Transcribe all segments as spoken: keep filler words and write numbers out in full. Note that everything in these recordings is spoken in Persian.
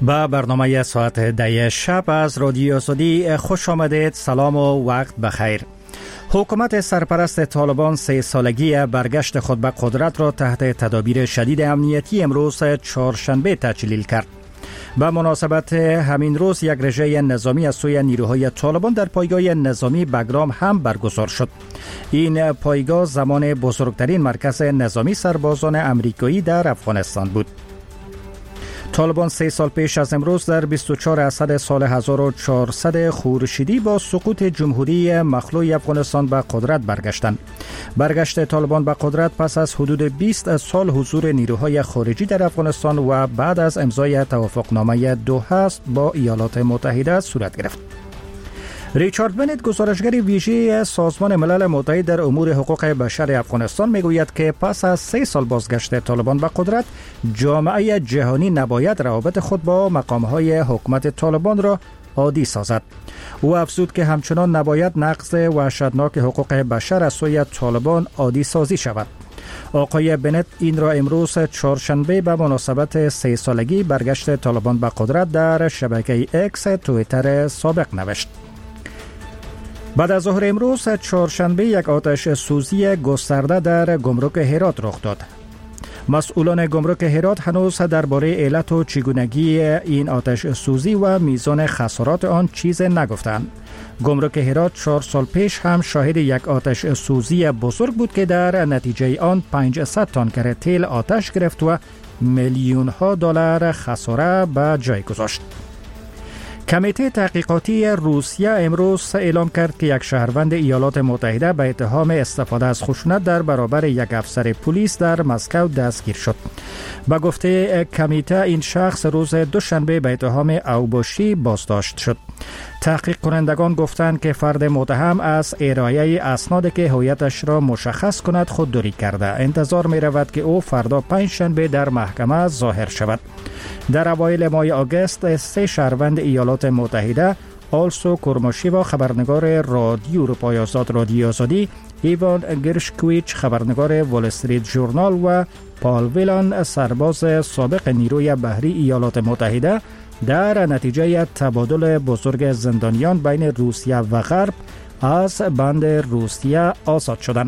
با برنامه ساعت ده شب از رادیو آزادی خوش آمدید. سلام و وقت بخیر. حکومت سرپرست طالبان سه سالگی برگشت خود به قدرت را تحت تدابیر شدید امنیتی امروز چهارشنبه تجلیل کرد. به مناسبت همین روز یک رژه نظامی از سوی نیروهای طالبان در پایگاه نظامی بگرام هم برگزار شد. این پایگاه زمان بزرگترین مرکز نظامی سربازان امریکایی در افغانستان بود. طالبان سه سال پیش از امروز در بیست و چهار اسد سال هزار و چهارصد خورشیدی با سقوط جمهوری مخلوع افغانستان به قدرت برگشتند. برگشت طالبان به قدرت پس از حدود بیست سال حضور نیروهای خارجی در افغانستان و بعد از امضای توافقنامه دوحه با ایالات متحده صورت گرفت. ریچارد بنت، گزارشگر ویژه سازمان ملل متحد در امور حقوق بشر افغانستان، میگوید که پس از سه سال بازگشت طالبان به قدرت، جامعه جهانی نباید روابط خود با مقامهای حکومت طالبان را عادی سازد. او افزود که همچنان نباید نقض وحشتناک حقوق بشر از سوی طالبان عادی سازی شود. آقای بنت این را امروز چهارشنبه به مناسبت سه سالگی برگشت طالبان به قدرت در شبکه اکس توییتر سابق نوشت. بعد از ظهر امروز چهارشنبه یک آتش سوزی گسترده در گمرک هرات رخ داد. مسئولان گمرک هرات هنوز درباره علت و چگونگی این آتش سوزی و میزان خسارات آن چیز نگفتند. گمرک هرات چهار سال پیش هم شاهد یک آتش سوزی بزرگ بود که در نتیجه آن پانصد تانکر تیل آتش گرفت و میلیون ها دلار خساره به جای گذاشت. کمیته تحقیقاتی روسیه امروز اعلام کرد که یک شهروند ایالات متحده به اتهام استفاده از خشونت در برابر یک افسر پلیس در مسکو دستگیر شد. به گفته کمیته این شخص روز دوشنبه به اتهام اوباشی بازداشت شد. تحقیق کنندگان گفتند که فرد متهم از ارائه اسنادی که هویتش را مشخص کند خودداری کرده. انتظار می رود که او فردا پنجشنبه در محکمه ظاهر شود. در اوایل ماه آگوست سه شهروند ایالات متحده، آلسو کورماشیوا خبرنگار رادیو اروپای آزاد رادیو آزادی، ایوان گرشکویچ خبرنگار وال استریت ژورنال و پال ویلان سرباز سابق نیروی بحری ایالات متحده در نتیجه تبادل بزرگ زندانیان بین روسیه و غرب از بند روسیه آزاد شدند.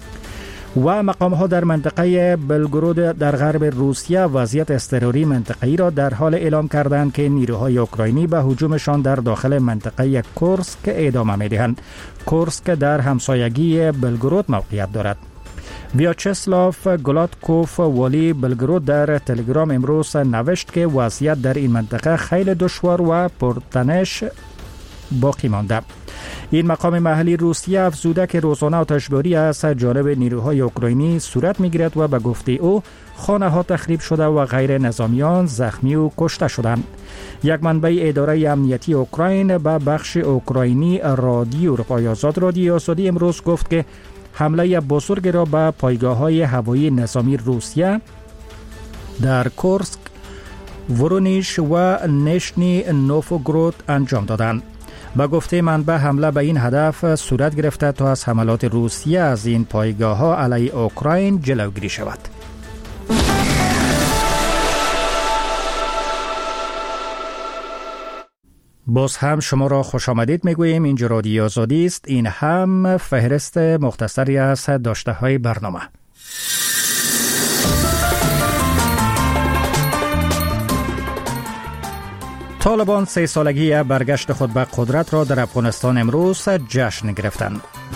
و مقام‌ها در منطقه بلگرود در غرب روسیه وضعیت اضطراری منطقه‌ای را در حال اعلام کردند که نیروهای اوکراینی به هجومشان در داخل منطقه کورسک ادامه می‌دهند. کورسک در همسایگی بلگرود موقعیت دارد. ویاچسلاف گلاتکوف والی بلگرود در تلگرام امروز نوشت که وضعیت در این منطقه خیلی دشوار و پرتنش باقی مانده. این مقام محلی روسیه افزوده که روزانه آتشباری از جانب نیروهای اوکراینی صورت می‌گیرد و به گفته او خانه‌ها تخریب شده و غیر نظامیان زخمی و کشته شدند. یک منبع اداره امنیتی اوکراین به بخش اوکراینی رادیو اروپای آزاد رادیو آزادی امروز گفت که حمله بزرگ را به پایگاه‌های هوایی نظامی روسیه در کورسک، ورونیش و نشنی نوفوگرود انجام دادند. با گفته منبع حمله به این هدف صورت گرفته تا از حملات روسیه از این پایگاه‌ها علیه اوکراین جلوگیری شود. باز هم شما را خوش آمدید میگوییم. اینجا رادیو آزادی است. این هم فهرست مختصری از داشته های برنامه. طالبان سه سالگی برگشت خود به قدرت را در افغانستان امروز جشن گرفتند.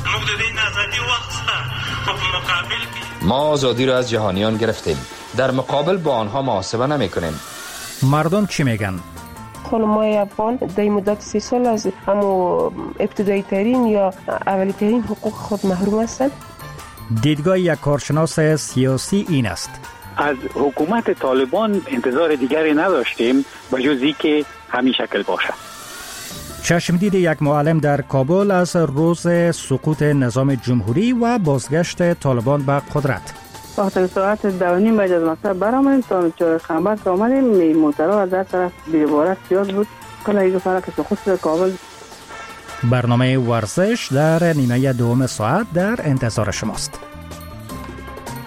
ما آزادی را از جهانیان گرفتیم، در مقابل با آنها محاسبه نمی کنیم. مردم چی میگن؟ خانم‌های افغان در مدت سی سال از همو ابتدایی ترین یا اولی ترین حقوق خود محروم هستند. دیدگاه یک کارشناس سیاسی این است: از حکومت طالبان انتظار دیگری نداشتیم به جز اینکه همین شکل باشه. چشمدید یک معلم در کابل از روز سقوط نظام جمهوری و بازگشت طالبان به قدرت. وقتی ساعت دو نیم بعد از مکتب برآمدیم تا چهارشنبه که آمدیم موترها از هر طرف بی‌عبارت زیاد بود. کلا یک فرق سقوط کابل. برنامه ورزش در نیمه دوم ساعت در انتظار شماست.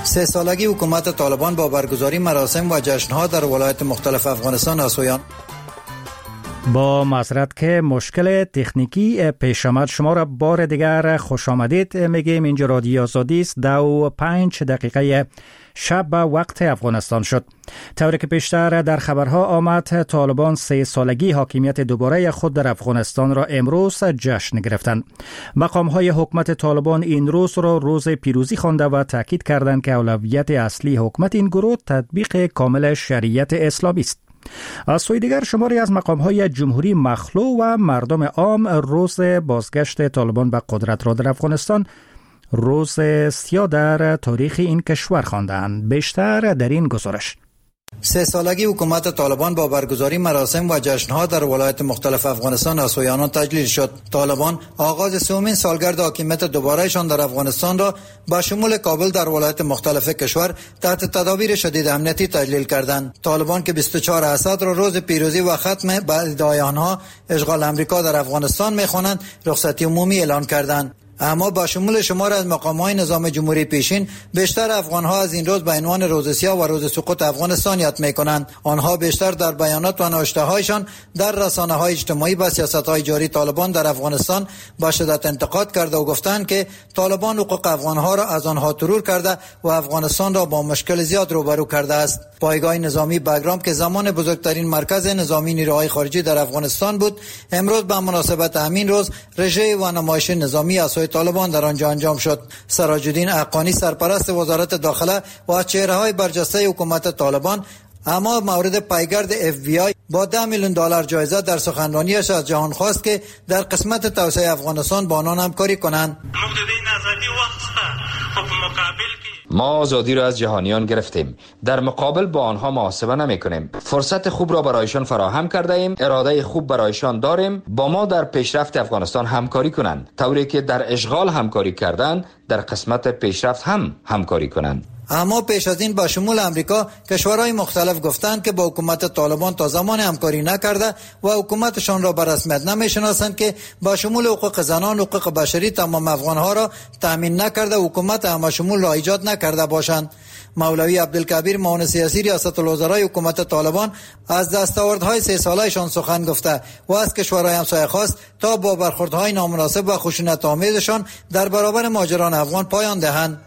سه سالگی حکومت طالبان با برگزاری مراسم و جشن‌ها در ولایت مختلف افغانستان از سویان با معذرت که مشکل تکنیکی پیش آمد، شما را بار دیگر خوش آمدید میگیم. اینجا رادیو آزادی است. دو و پنج دقیقه شب به وقت افغانستان شد. طوری که پیشتر در خبرها آمد، طالبان سه سالگی حاکمیت دوباره خود در افغانستان را امروز جشن گرفتند. مقام‌های حکومت طالبان این روز را روز پیروزی خوانده و تاکید کردند که اولویت اصلی حکومت این گروه تطبیق کامل شریعت اسلامی است. از سوی دیگر شماری از مقام‌های جمهوری مخلوع و مردم عام روز بازگشت طالبان به قدرت را در افغانستان روز سیاه در تاریخ این کشور خواندند. بیشتر در این گزارش. سه سالگی حکومت طالبان با برگزاری مراسم و جشن‌ها در ولایت مختلف افغانستان از سوی آنان تجلیل شد. طالبان آغاز سومین سالگرد حاکمیت دوبارهشان در افغانستان را با شمول کابل در ولایت مختلف کشور تحت تدابیر شدید امنیتی تجلیل کردند. طالبان که بیست و چهار اسد را روز پیروزی و ختم به ادعای آنها اشغال امریکا در افغانستان می‌خوانند، رخصتی عمومی اعلان کردند. اما با شمول شمار از مقام‌های نظام جمهوری پیشین، بیشتر افغان‌ها از این روز به عنوان روز سیاه و روز سقوط افغانستان یاد می‌کنند. آنها بیشتر در بیانات و نوشته‌هایشان در رسانه‌های اجتماعی به سیاست‌های جاری طالبان در افغانستان با شدت انتقاد کرده و گفتند که طالبان حقوق افغان‌ها را از آنها ترور کرده و افغانستان را با مشکل زیاد روبرو کرده است. پایگاه نظامی بگرام که زمان بزرگترین مرکز نظامی نیروهای خارجی در افغانستان بود، امروز به مناسبت همین روز رژه و نمایش نظامی از سوی طالبان در آنجا انجام شد. سراج الدین حقانی سرپرست وزارت داخله و از چهره‌های برجسته حکومت طالبان اما مورد پیگرد اف بی آی با ده میلیون دلار جایزه در سخنرانیش از جهان خواست که در قسمت توسعه افغانستان با آنان همکاری کنند. ما آزادی را از جهانیان گرفتیم، در مقابل با آنها محاسبه نمی کنیم. فرصت خوب را برایشان فراهم کرده ایم، اراده خوب برایشان داریم با ما در پیشرفت افغانستان همکاری کنند، طوری که در اشغال همکاری کردند در قسمت پیشرفت هم همکاری کنند. اما پیش از این با شمول امریکا کشورهای مختلف گفتند که با حکومت طالبان تا زمان همکاری نکرده و حکومتشان را به رسمیت نمیشناسند که با شمول حقوق زنان، حقوق بشری تمام افغانها را تامین نکرده و حکومت همه شمول را ایجاد نکرده باشند. مولوی عبدالکبیر معاون سیاسی ریاست الوزرای حکومت طالبان از دستاوردهای سه سالهشان سخن گفته و از کشورهای همسایه خواست تا با برخوردهای نامناسب و خشونت آمیزشان در برابر مهاجران افغان پایان دهند.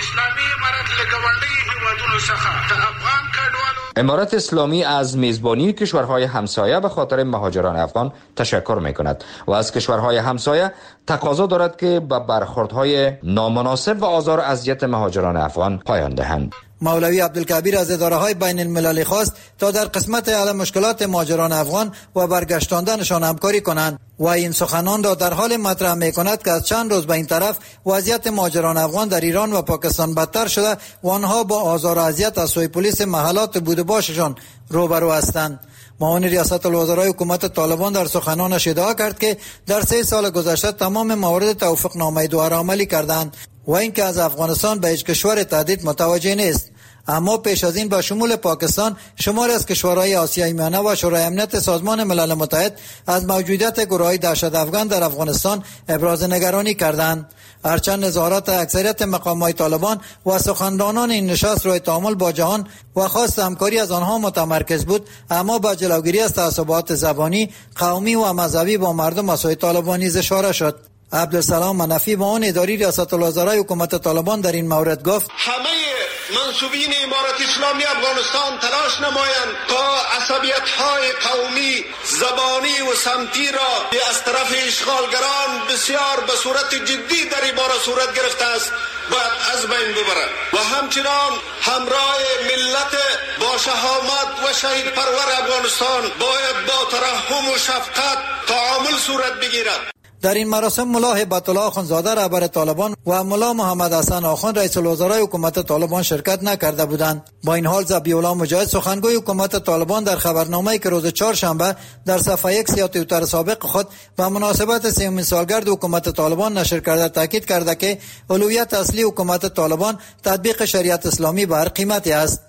امارت اسلامی از میزبانی کشورهای همسایه به خاطر مهاجران افغان تشکر می‌کند و از کشورهای همسایه تقاضا دارد که به برخوردهای نامناسب و آزار و اذیت مهاجران افغان پایان دهند. مولوی عبدالکبیر از اداره‌های بین المللی خواست تا در قسمت حل مشکلات مهاجران افغان و برگشتاندنشان همکاری کنند و این سخنان را در حال مطرح می‌کند که از چند روز به این طرف وضعیت مهاجران افغان در ایران و پاکستان بدتر شده و آنها با آزار و اذیت از سوی پلیس محلات بود و باششان روبرو هستند. معاون ریاست الوزرای حکومت طالبان در سخنانش ادعا کرد که در سه سال گذشته تمام موارد توافق نامه دوباره عملی کردند و اینکه از افغانستان به هیچ کشور تهدید متوجه نیست. اما پیش از این با شمول پاکستان شمار از کشورهای آسیای میانه و شورای امنیت سازمان ملل متحد از موجودیت گروه‌های دهشت افغان در افغانستان ابراز نگرانی کردند. هرچند نظارت اکثریت مقامات طالبان و سخنرانان این نشست روی تعامل با جهان و خواست همکاری از آنها متمرکز بود، اما با جلوگیری از تعصبات زبانی، قومی و مذهبی با مردم از سوی طالبان نیز اشاره شد. عبدالسلام منفی معاون اداری ریاست الوزرای حکومت طالبان در این مورد گفت: همه منصوبین امارت اسلامی افغانستان تلاش نمایند تا عصبیت‌های قومی، زبانی و سمتی را از طرف اشغالگران بسیار به صورت جدی در این باره صورت گرفته است باید از بین ببرند و همچنان همراه ملت با شهامت و شهید پرور افغانستان باید با ترحم و شفقت تعامل صورت بگیرد. در این مراسم ملا هبت الله آخوندزاده رهبر طالبان و ملا محمد حسن آخوند رئیس الوزرای حکومت طالبان شرکت نکرده بودند. با این حال ذبیح الله مجاهد سخنگوی حکومت طالبان در خبرنامه‌ای که روز چهارشنبه در صفحه یک سیاه توییتر سابق خود به مناسبت سومین سالگرد حکومت طالبان نشر کرده تاکید کرده که اولویت اصلی حکومت طالبان تطبیق شریعت اسلامی به هر قیمتی است.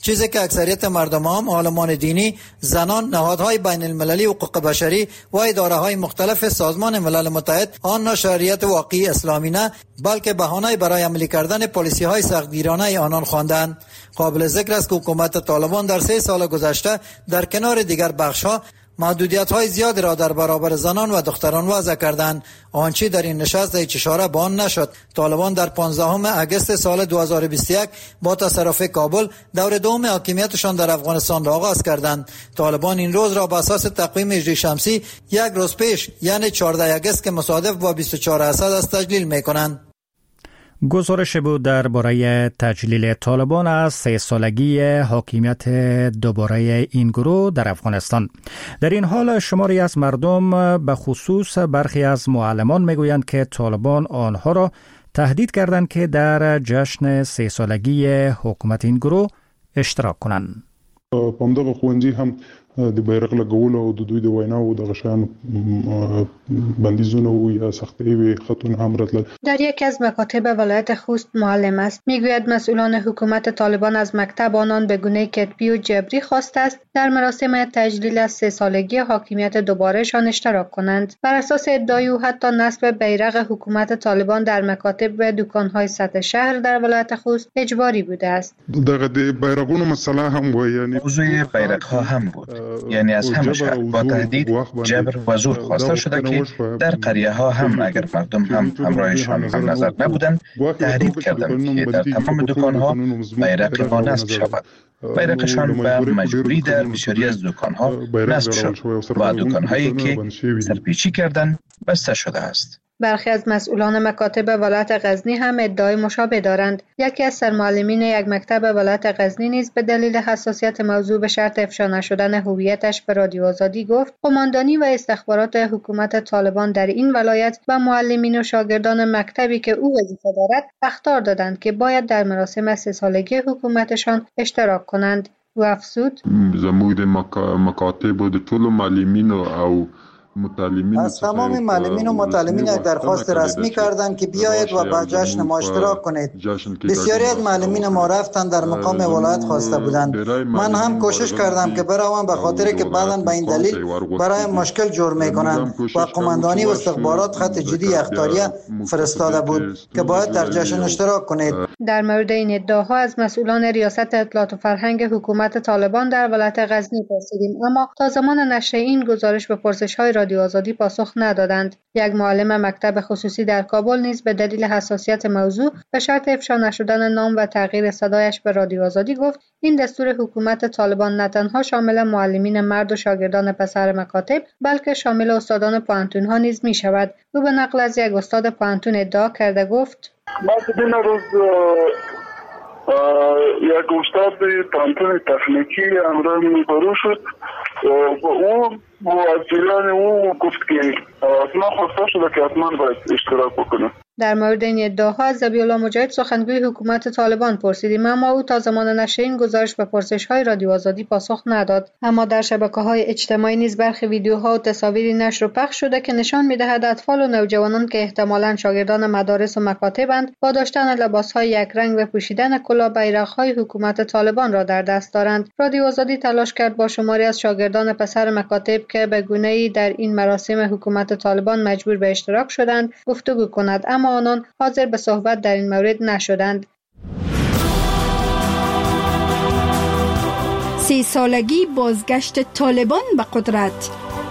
چیزی که اکثریت مردم عام، عالمان دینی، زنان، نهادهای بین المللی حقوق بشری و اداره‌های مختلف سازمان ملل متحد آن شریعت واقعی اسلامی نه بلکه بهانه برای عملی کردن پالیسی‌های سختگیرانه آنان خواندند. قابل ذکر است که حکومت طالبان در سه سال گذشته در کنار دیگر بخش‌ها محدودیت‌های زیادی را در برابر زنان و دختران وضع کردند. آنچه در این نشست هیچ اشاره به آن نشد. طالبان در پانزدهم اگست سال دو هزار و بیست و یک با تصرف کابل دور دوم حاکمیتشان در افغانستان را آغاز کردند. طالبان این روز را بر اساس تقویم هجری شمسی یک روز پیش یعنی چهاردهم اگست که مصادف با بیست و چهارم اسد است تجلیل می‌کنند. گزارش بود درباره تجلیل طالبان از سه سالگی حاکمیت دوباره این گروه در افغانستان. در این حال شماری از مردم به خصوص برخی از معلمان میگویند که طالبان آنها را تهدید کردند که در جشن سه سالگی حکومت این گروه اشتراک کنند. پامدغه خوندی هم د بیرغ لګولو او د دوی د ویناو د غشان بندیزونه و یا سختي وي خطونه هم راتل. در یکی از مکاتب ولایت خوست معلم است. میگوید مسئولان حکومت طالبان از مکتب آنان به گونه کتبی و جبری خواسته است در مراسم تجلیل از سه سالگی حاکمیت دوبارهشان اشتراک کنند. بر اساس ادعای او حتی نصب بیرغ حکومت طالبان در مکاتب و دکان‌های سطح شهر در ولایت خوست اجباری بوده است. دغه د بیرغونو مسئله هم و یعنی موضوع بیرغ‌ها هم بود. یعنی از همه شهر با تهدید، جبر و زور خواسته شده که در قریه ها هم اگر مردم هم همراهشان هم نظر نبودند تهدید کردند که در تمام دکان ها بیرق ما نصب شود. بیرقشان به مجبوری در بسیاری از دکان ها نصب شد و دکان هایی که سرپیچی کردند بسته شده است. برخی از مسئولان مکاتب ولایت غزنی هم ادعای مشابه دارند. یکی از سرمعلمین یک مکتب ولایت غزنی نیز به دلیل حساسیت موضوع به شرط افشا نشدن هویتش به رادیو آزادی گفت قماندانی و استخبارات حکومت طالبان در این ولایت و معلمین و شاگردان مکتبی که او وظیفه دارد اخطار دادند که باید در مراسم سه سالگی حکومتشان اشتراک کنند. و افزود زموږ د مکاتب د ټولو معلمینو او از تمام معلمین و متعلمین یک درخواست رسمی کردند که بیایید و به جشن ما اشتراک کنید. بسیاری از معلمین ما رفتن در مقام ولایت خواسته بودند. من هم کوشش کردم که بروم به خاطر که بعداً به این دلیل برای مشکل جور میکنند و قماندانی و استخبارات خط جدی اختاریه فرستاده بود که باید در جشن اشتراک کنید. در مورد این ادعاها از مسئولان ریاست اطلاعات و فرهنگ حکومت طالبان در ولایت غزنی پرسیدیم اما تا زمان نشر این گزارش به پرسش‌های رادیو آزادی پاسخ ندادند. یک معلم مکتب خصوصی در کابل نیز به دلیل حساسیت موضوع به شرط افشا نشدن نام و تغییر صدایش به رادیو آزادی گفت این دستور حکومت طالبان نه تنها شامل معلمین مرد و شاگردان پسر مکاتب بلکه شامل استادان پوهنتون‌ها نیز می شود. او به نقل از یک استاد پوهنتون ادعا کرده گفت ما دیدن روز یک استاد پوهنتون تکنیکی امرا روبرو شد و او موکلان او گفت که ما خواسته شده که حتما باید اشتراک بکنه. در مورد این ادعاها از ذبیح الله مجاهد سخنگوی حکومت طالبان پرسیدیم اما او تا زمان نشر این گزارش به پرسش‌های رادیو آزادی پاسخ نداد. اما در شبکه‌های اجتماعی نیز برخی ویدیوها و تصاویری نشر و پخش شده که نشان می‌دهد اطفال و نوجوانان که احتمالاً شاگردان مدارس و مکاتبند با داشتن لباس‌های یک رنگ و پوشیدن کلاه بیرق‌های حکومت طالبان را در دست دارند. رادیو آزادی تلاش کرد با شماری از شاگردان پسر مکاتب که به گونه‌ای در این مراسم حکومت طالبان مجبور به اشتراک شدند گفتگو کند اما آنان حاضر به صحبت در این مورد نشدند. سی سالگی بازگشت طالبان به قدرت.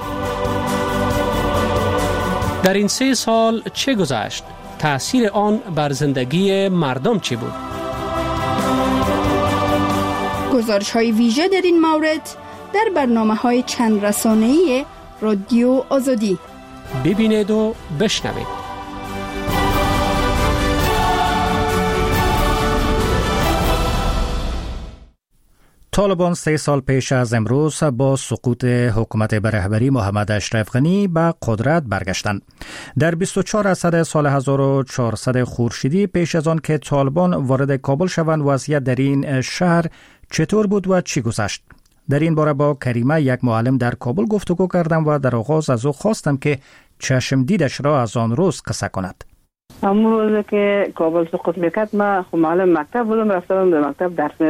در این سه سال چه گذشت؟ تأثیر آن بر زندگی مردم چه بود؟ گزارش های ویژه در این مورد در برنامه های چند رسانه‌ای رادیو آزادی. ببینید و بشنوید. طالبان سه سال پیش از امروز با سقوط حکومت به رهبری محمد اشرف غنی به قدرت برگشتند. در بیست و چهارم اسد سال هزار و چهارصد خورشیدی پیش از آن که طالبان وارد کابل شوند وضعیت در این شهر چطور بود و چی گذشت؟ در این باره با کریمه یک معلم در کابل گفتگو کردم و در آغاز از او خواستم که چشم دیدش را از آن روز قصه کند. همون روز که کابل سقوط میکرد ما خب معلم مکتب بودم رفتم به مکتب درس میدادیم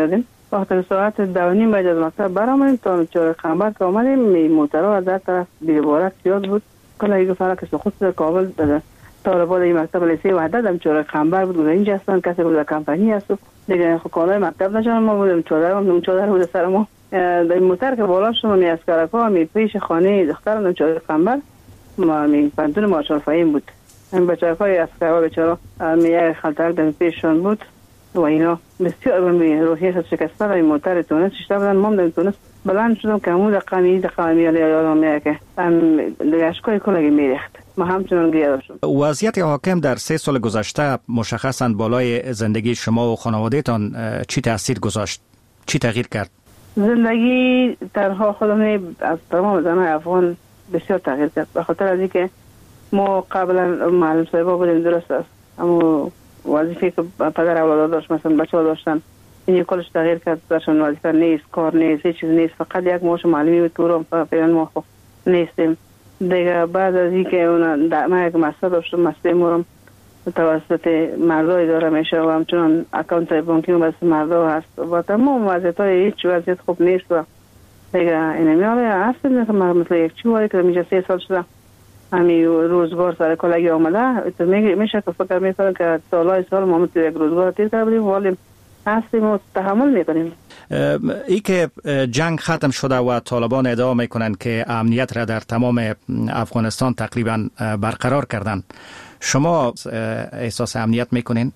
وقتی ساعت دو و نیم بعد از مکتب برآمدیم تا چهار خنبر که آمدیم موترها از هر طرف بی‌بارک زیاد بود. کلا یک فرق سقوط در کابل داده طالبان این مکتب لیسه وحدت هم چهار خنبر بود و اینجا هستن کسی بود کمپانی هست دیگه خب کالای مکتب نشان ما بودیم چادر هم چادر بود سر ما در موتر که بالا شدم می اسکرکا می پیش خانه دخترم چهار خنبر ما می پنتون مارشال فهیم بود این بچه‌های اسکرها بیچاره می خلطر در پیششون بود و اینا بسیار به روحیه شکسته در موتر تونس شده بودن. ما در تونس بلند شدم که همون دقیقی دقیقی میالی یادم میاد که دیگه اشکای کلگی میریخت. ما همچنان گیرد شد. وضعیت حاکم در سه سال گذشته مشخصاً بالای زندگی شما و خانوادهتان چی تاثیر گذاشت؟ چی تغییر کرد؟ زندگی تنها خودم از تمام زنهای افغان بسیار تغییر کرد. به خاطر از اینکه ما قبلا معلم صاحبا بودیم درست است اما وظیفه که پدر اولاد داشت مثلا بچه ها داشتن این کلش تغییر کرد درشون وظیفه نیست کار نیست هیچ چیز نیست فقط یک معاش معلمی بود که رو فعلا ما خب نیستیم دیگه. بعد از اینکه اون ما یک مسئله داشتم مسئله مورم توسط مردا اداره میشه و همچنان اکانت بانکی بس مردا هست و تمام وضعیت های هیچ وضعیت خوب نیست و دیگه این میاله هست مثل یک چیواری که میشه سه سال شده همی روزگار سر کلگی آمده میشه که فکر میکنم که سالهای سال ما مثل یک روزگار تیر کردیم ولی هستیم و تحمل میکنیم. ای که جنگ ختم شده و طالبان ادعا میکنند که امنیت را در تمام افغانستان تقریبا برقرار کردن، شما احساس امنیت میکنین؟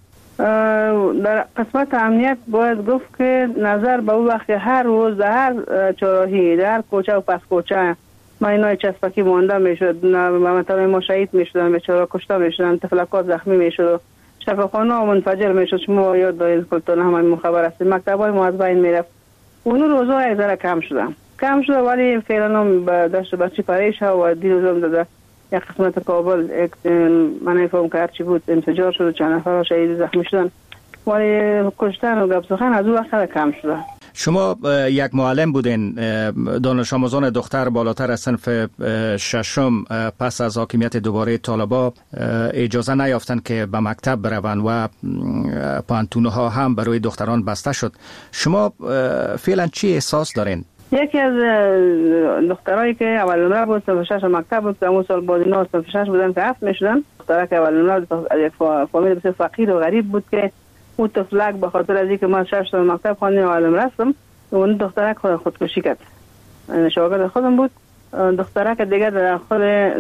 در قسمت امنیت باید گفت که نظر به اون وقت هر روز در هر چراهی در هر کوچه و پس کوچه ما اینای چسبکی مانده میشد مثلا ما شهید میشدن بیچاره کشته میشدن تفلکات زخمی میشد شفاخانه ها منفجر میشد. شما یاد دارید کلتون همه خبر هستید مکتب های ما از بین میرفت. اون روزها یک ذره کم شده کم شده ولی فعلا هم داشت بچی پریش ها و دیروز هم داده یک قسمت کابل من نفهم که هرچی بود انفجار شد و چند نفر شهید زخمی شدن ولی کشتن و گپ سخن از اون وقت کم شده. شما یک معلم بودین، دانش آموزان دختر بالاتر از صنف ششم پس از حاکمیت دوباره طالبان اجازه نیافتند که به مکتب بروند و پانتونها هم برای دختران بسته شد. شما فعلا چی احساس دارین؟ یکی از دخترایی که اول نمره بود صنف شش مکتب بود که اون سال بعد اینا صنف شش بودن که هفت میشدن. دخترایی که اول نمره بود یک فامیل بسیار فقیر و غریب بود که اون طفلک به خاطر از اینکه من شش سال مکتب خواندم و علم رفتم اون دخترک خود خودکشی کرد. شاگرد خودم بود. دخترک دیگه در خود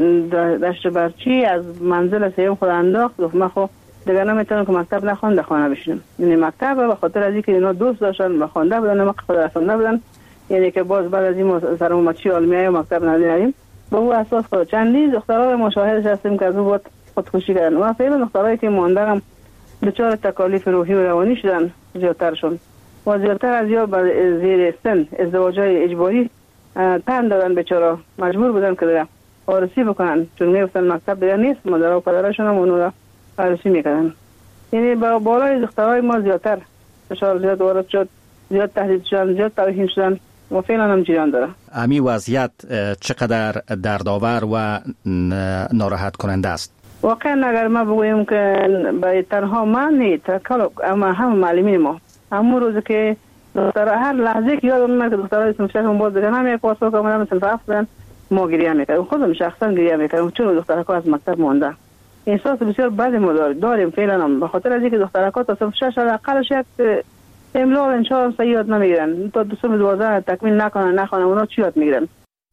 دشت برچی از منزل سیوم خود انداخت گفت من خود دیگه نمیتونم که مکتب نخوانده خانه بشینم. یعنی مکتب به خاطر از اینکه اینا دوست داشتن و خوانده بودن و خود رسانده بودن یعنی که باز بعد از این سرمومچی علمیه و مکتب ندیدیم با او اساس خود چندی دخترها رو مشاهدش هستیم که از اون بود خودکشی کردن و فعلا دخترایی که ماندارم دچار تکالیف روحی و روانی شدن زیادترشون و زیادتر از یا بر زیر سن ازدواجهای اجباری تن دادن بیچاره مجبور بودن که عروسی بکنن چون میفتن مکتب دیگه نیست مادر و پدرشون هم اونو عروسی میکنن. یعنی با بالای دخترهای ما زیادتر فشار زیاد وارد شد زیاد تهدید شدن زیاد توهین شدن و فعلا هم جریان داره. امی وضعیت چقدر دردآور و ناراحت کننده است؟ واقعا اگر ما بگویم که به تنها من نیست اما هم معلمین ما همون روز که دختر هر لحظه که یادم میاد که دخترای صنف هم باز دیگه هم یک پاسو که اومدن صنف هفتن ما گریه میکردیم خودم شخصا گریه میکردم چون دخترها از مکتب مونده. احساس بسیار بدی ما داریم فعلا هم به خاطر از اینکه دخترها تا صنف شش حداقلش یک املا و انشاء صحیح یاد نمیگیرن تا دو سال دوازده تکمیل نکنن نخوانن اونا چی یاد میگیرن.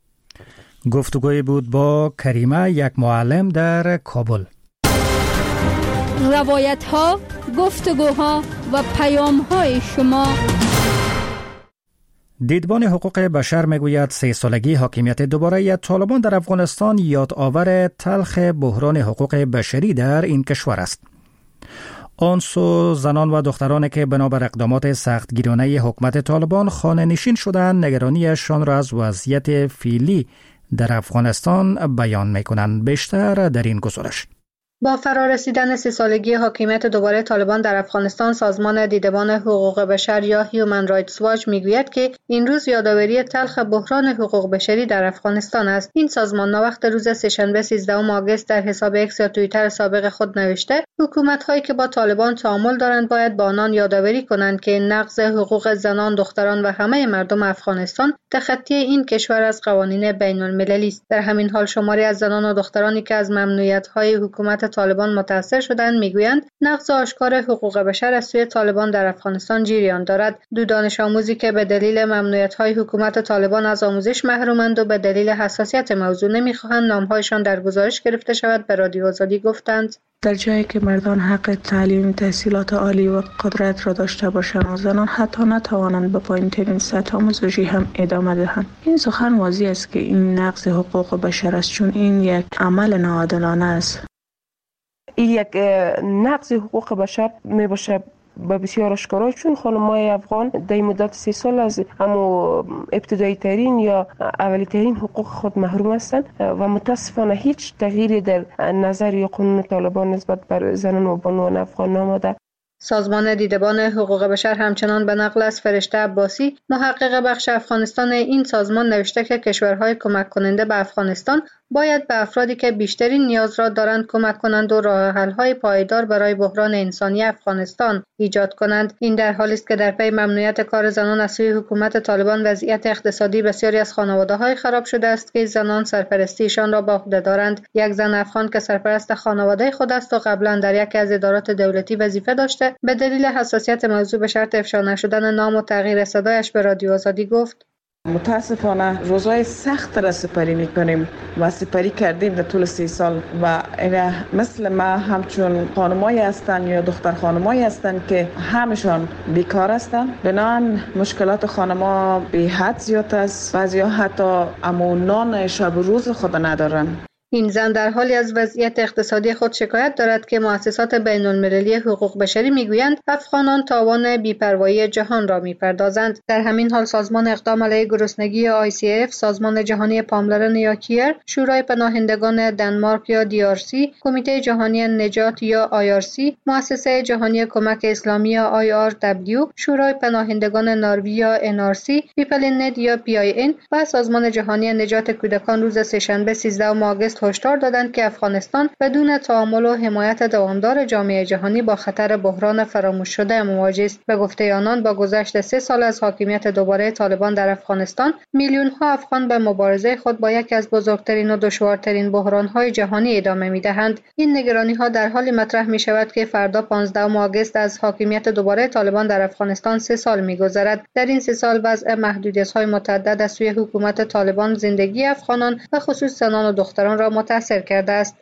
گفتگوی بود با کریمه یک معلم در کابل. روایت ها، گفتگوها و پیام های شما. دیدبان حقوق بشر میگوید سه سالگی حاکمیت دوباره طالبان در افغانستان یادآور تلخ بحران حقوق بشری در این کشور است. آن سو زنان و دخترانی که بنابر اقدامات سختگیرانه حکومت طالبان خانه نشین شدند نگرانیشان را از وضعیت فعلی در افغانستان بیان میکنند. بیشتر در این گزارش. با فرارسیدن سه سالگی حاکمیت دوباره طالبان در افغانستان، سازمان دیدبان حقوق بشر یا هیومن رایتس واچ میگوید که این روز یادآوری تلخ بحران حقوق بشری در افغانستان است. این سازمان ناوقت روز سه‌شنبه سیزدهم آگوست در حساب اکس یا توییتر سابق خود نوشته حکومت‌هایی که با طالبان تعامل دارند باید با آنان یادآوری کنند که نقض حقوق زنان، دختران و همه مردم افغانستان تخطی این کشور از قوانین بین‌المللی است. در همین حال شماری از زنان و دخترانی که از ممنوعیت‌های حکومت طالبان متاثر شدند میگویند نقض آشکار حقوق بشر از سوی طالبان در افغانستان جریان دارد. دو دانش آموزی که به دلیل ممنوعیت‌های حکومت طالبان از آموزش محرومند و به دلیل حساسیت موضوع نمی‌خواهند نام‌هایشان در گزارش گرفته شود به رادیو آزادی گفتند در جایی که مردان حق تعلیم، تحصیلات عالی و قدرت را داشته باشند و زنان حتی نتوانند به پایین‌ترین سطح آموزشی هم ادامه دهند. این سخن واضح است که این نقض حقوق بشر است، چون این یک عمل ناعادلانه است. این یک نقض حقوق بشر می باشه با بسیار آشکارا، چون خانم‌های افغان در مدت سه سال از اما ابتدایی ترین یا اولی ترین حقوق خود محروم هستند و متاسفانه هیچ تغییری در نظر یا قانون طالبان نسبت بر زنان و بانوان افغان ناماده. سازمان دیدبان حقوق بشر همچنان به نقل از فرشته عباسی، محقق بخش افغانستان این سازمان نوشته که کشورهای کمک کننده به افغانستان باید به افرادی که بیشترین نیاز را دارند کمک کنند و راه حل‌های پایدار برای بحران انسانی افغانستان ایجاد کنند. این در حالی است که در پی ممنوعیت کار زنان از سوی حکومت طالبان وضعیت اقتصادی بسیاری از خانواده‌های خراب شده است که زنان سرپرستیشان را به عهده دارند. یک زن افغان که سرپرست خانواده خود است و قبلا در یکی از ادارات دولتی وظیفه داشته، به دلیل حساسیت موضوع به شرط افشا نشدن نام و تغییر صدایش به رادیو آزادی گفت متاسفانه روزهای سخت را سپری میکنیم و سپری کردیم در طول سی سال و مثل ما همچون خانمایی هستند یا دختر خانمایی هستند که همشان بیکار هستند. بنابراین مشکلات خانما به حد زیاد است، بعضیا حتی امونان شب روز خود ندارند. این زن در حالی از وضعیت اقتصادی خود شکایت دارد که مؤسسات بین المللی حقوق بشری میگویند افغانان تاوان بی‌پروایی جهان را میپردازند. در همین حال سازمان اقدام علیه گرسنگی آی سی اف، سازمان جهانی پاملرن یا کیر، شورای پناهندگان دانمارک یا دی آر سی، کمیته جهانی نجات یا آی آر سی، مؤسسه جهانی کمک اسلامی یا آی آر دبلیو، شورای پناهندگان نروژ یا ان آر سی، پیپل این نت یا پی آی ان و سازمان جهانی نجات کودکان روز سه‌شنبه سیزدهم آگوست هشدار دادند که افغانستان بدون تعامل و حمایت دوامدار جامعه جهانی با خطر بحران فراموش شده مواجه است. به گفته آنان با گذشت سه سال از حاکمیت دوباره طالبان در افغانستان، میلیون ها افغان به مبارزه خود با یکی از بزرگترین و دشوارترین بحران های جهانی ادامه می‌دهند. این نگرانی ها در حالی مطرح می شود که فردا پانزدهم آگوست از حاکمیت دوباره طالبان در افغانستان سه سال می‌گذرد. در این سه سال وضع محدودیت‌های متعدد از سوی حکومت طالبان زندگی افغانان و خصوص زنان و دختران را متاثر کرده است.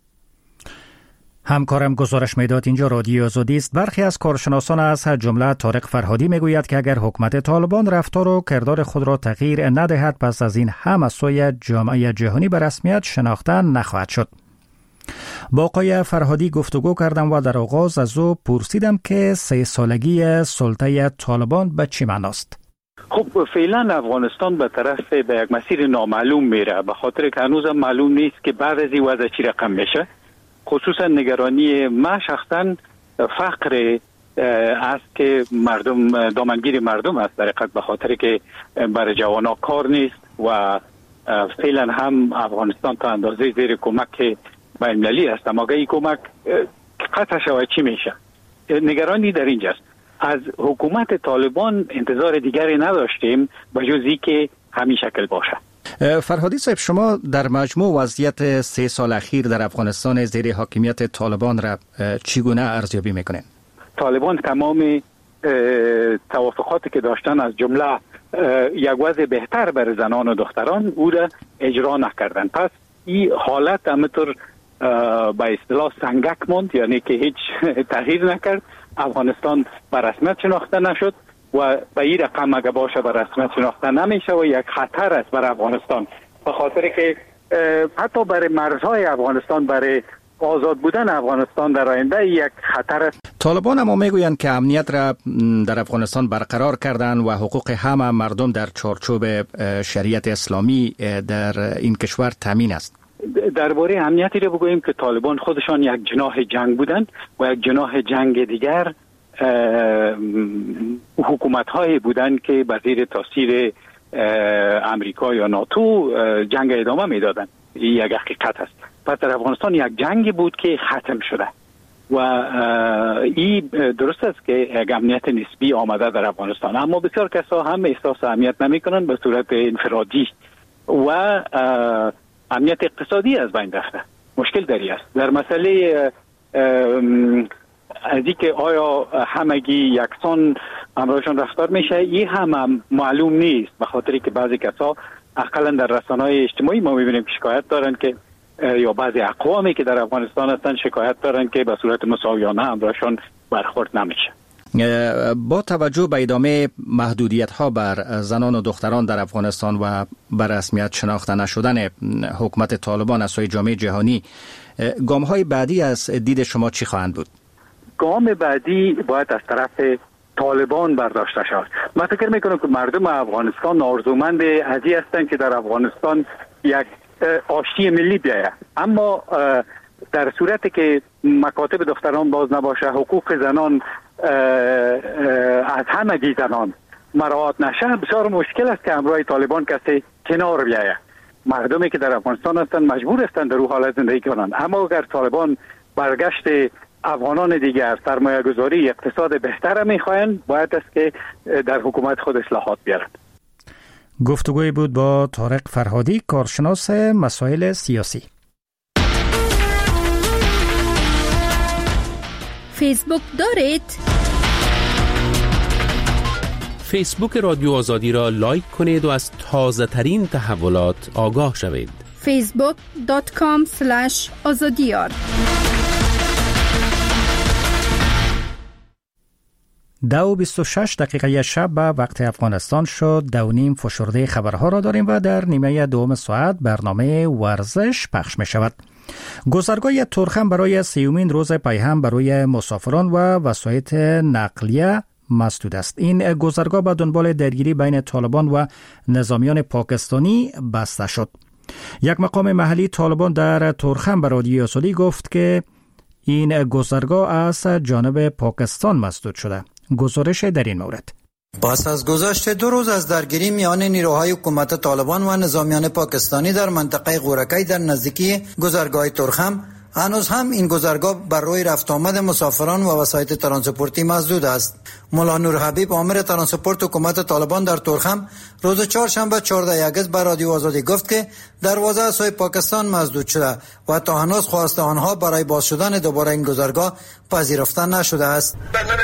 همکارم گزارش میداد اینجا رادیو آزادی است. برخی از کارشناسان از جمله طارق فرهادی میگوید که اگر حکومت طالبان رفتار و کردار خود را تغییر ندهد، پس از این هم از سوی جامعه جهانی به رسمیت شناخته نخواهد شد. با آقای فرهادی گفتگو کردم و در آغاز از او پرسیدم که سه سالگی سلطه طالبان به چی معناست؟ خب فعلا افغانستان به طرف به یک مسیر نامعلوم میره، به خاطر که هنوز معلوم نیست که بعد از این وضع چی رقم میشه. خصوصا نگرانی ما شخصا فقر است که مردم دامنگیر مردم است، در حقیقت به خاطر که برای جوانا کار نیست و فعلا هم افغانستان تا اندازه زیر کمک بین‌المللی است، اما اگه این کمک قطع شود چی میشه؟ نگرانی در اینجاست. از حکومت طالبان انتظار دیگری نداشتیم به جز اینکه همین شکل باشه. فرهادی صاحب، شما در مجموع وضعیت سه سال اخیر در افغانستان زیر حاکمیت طالبان را چگونه ارزیابی میکنین؟ طالبان تمام توافقاتی که داشتن از جمله یک وضع بهتر برای زنان و دختران او را اجرا نکردن. پس این حالت همینطور به اصطلاح سنگک ماند، یعنی که هیچ تغییر نکرد. افغانستان به رسمیت شناخته نشد و به این رقم اگه باشه به رسمیت شناخته نمیشه و یک خطر است برای افغانستان، به خاطر که حتی برای مرزهای افغانستان، برای آزاد بودن افغانستان در آینده یک خطر است. طالبان اما میگویند که امنیت را در افغانستان برقرار کردن و حقوق همه مردم در چارچوب شریعت اسلامی در این کشور تامین است. درباره امنیتی رو بگوییم که طالبان خودشان یک جناح جنگ بودند و یک جناح جنگ دیگر حکومت هایی بودند که به زیر تاثیر امریکا یا ناتو جنگ ادامه میدادند. این یک حقیقت است. پس در افغانستان یک جنگ بود که ختم شده و این درست است که یک امنیت نسبی آمده در افغانستان، اما بسیار کسا هم احساس امنیت نمی کنند به صورت انفرادی و امنیت اقتصادی از بین رفته. مشکل داری است در مسئله از اینکه آیا همگی یکسان همراهشان رفتار میشه، این هم, هم معلوم نیست، به خاطری که بعضی کسا اقلا در رسانه‌های اجتماعی ما میبینیم که شکایت دارن که یا بعضی اقوامی که در افغانستان هستن شکایت دارن که به صورت مساویانه همراهشان برخورد نمیشه. با توجه به ادامه محدودیت ها بر زنان و دختران در افغانستان و بر رسمیت شناخته نشدن حکومت طالبان از سوی جامعه جهانی، گام های بعدی از دید شما چی خواهند بود؟ گام بعدی باید از طرف طالبان برداشته شود. من فکر میکنم که مردم افغانستان آرزومند ازی هستند که در افغانستان یک آشتی ملی بیاید، اما در صورتی که مکاتب دختران باز نباشه، حقوق زنان از همگی زنان مراعات نشه، بسیار مشکل است که همراه طالبان کسی کنار بیاید. مردمی که در افغانستان هستند مجبور هستند در او حالت زندگی کنند، اما اگر طالبان برگشت افغانان دیگر، سرمایه گذاری، اقتصاد بهتر میخواهند، باید است که در حکومت خود اصلاحات بیارند. گفتگوی بود با طارق فرهادی، کارشناس مسائل سیاسی. فیسبوک دارید؟ فیسبوک رادیو آزادی را لایک کنید و از تازه ترین تحولات آگاه شوید. فیسبوک دات کام اسلش آزادیار. دو بیست و شش دقیقه شب به وقت افغانستان شد. دو نیم فشرده خبرها را داریم و در نیمه دوم ساعت برنامه ورزش پخش می شود. گذرگاه ترخم برای سیومین روز پیهم برای مسافران و وسایط نقلیه مسدود است. این گذرگاه به دنبال درگیری بین طالبان و نظامیان پاکستانی بسته شد. یک مقام محلی طالبان در ترخم به رادیو آزادی گفت که این گذرگاه از جانب پاکستان مسدود شده. گزارش در این مورد: پس از گذشت دو روز از درگیری میان نیروهای حکومت طالبان و نظامیان پاکستانی در منطقه غورکی در نزدیکی گذرگاه ترخم، هنوز هم این گذرگاه بر روی رفت آمد مسافران و وسایط ترانسپورتی مسدود است. مولا نور حبیب، آمر ترانسپورت حکومت طالبان در ترخم، روز چهارشنبه چهاردهم اگست به رادیو آزادی گفت که دروازه از سوی پاکستان مسدود شده و تا هنوز خواست آنها برای باز شدن دوباره این گذرگاه پذیرفته نشده است.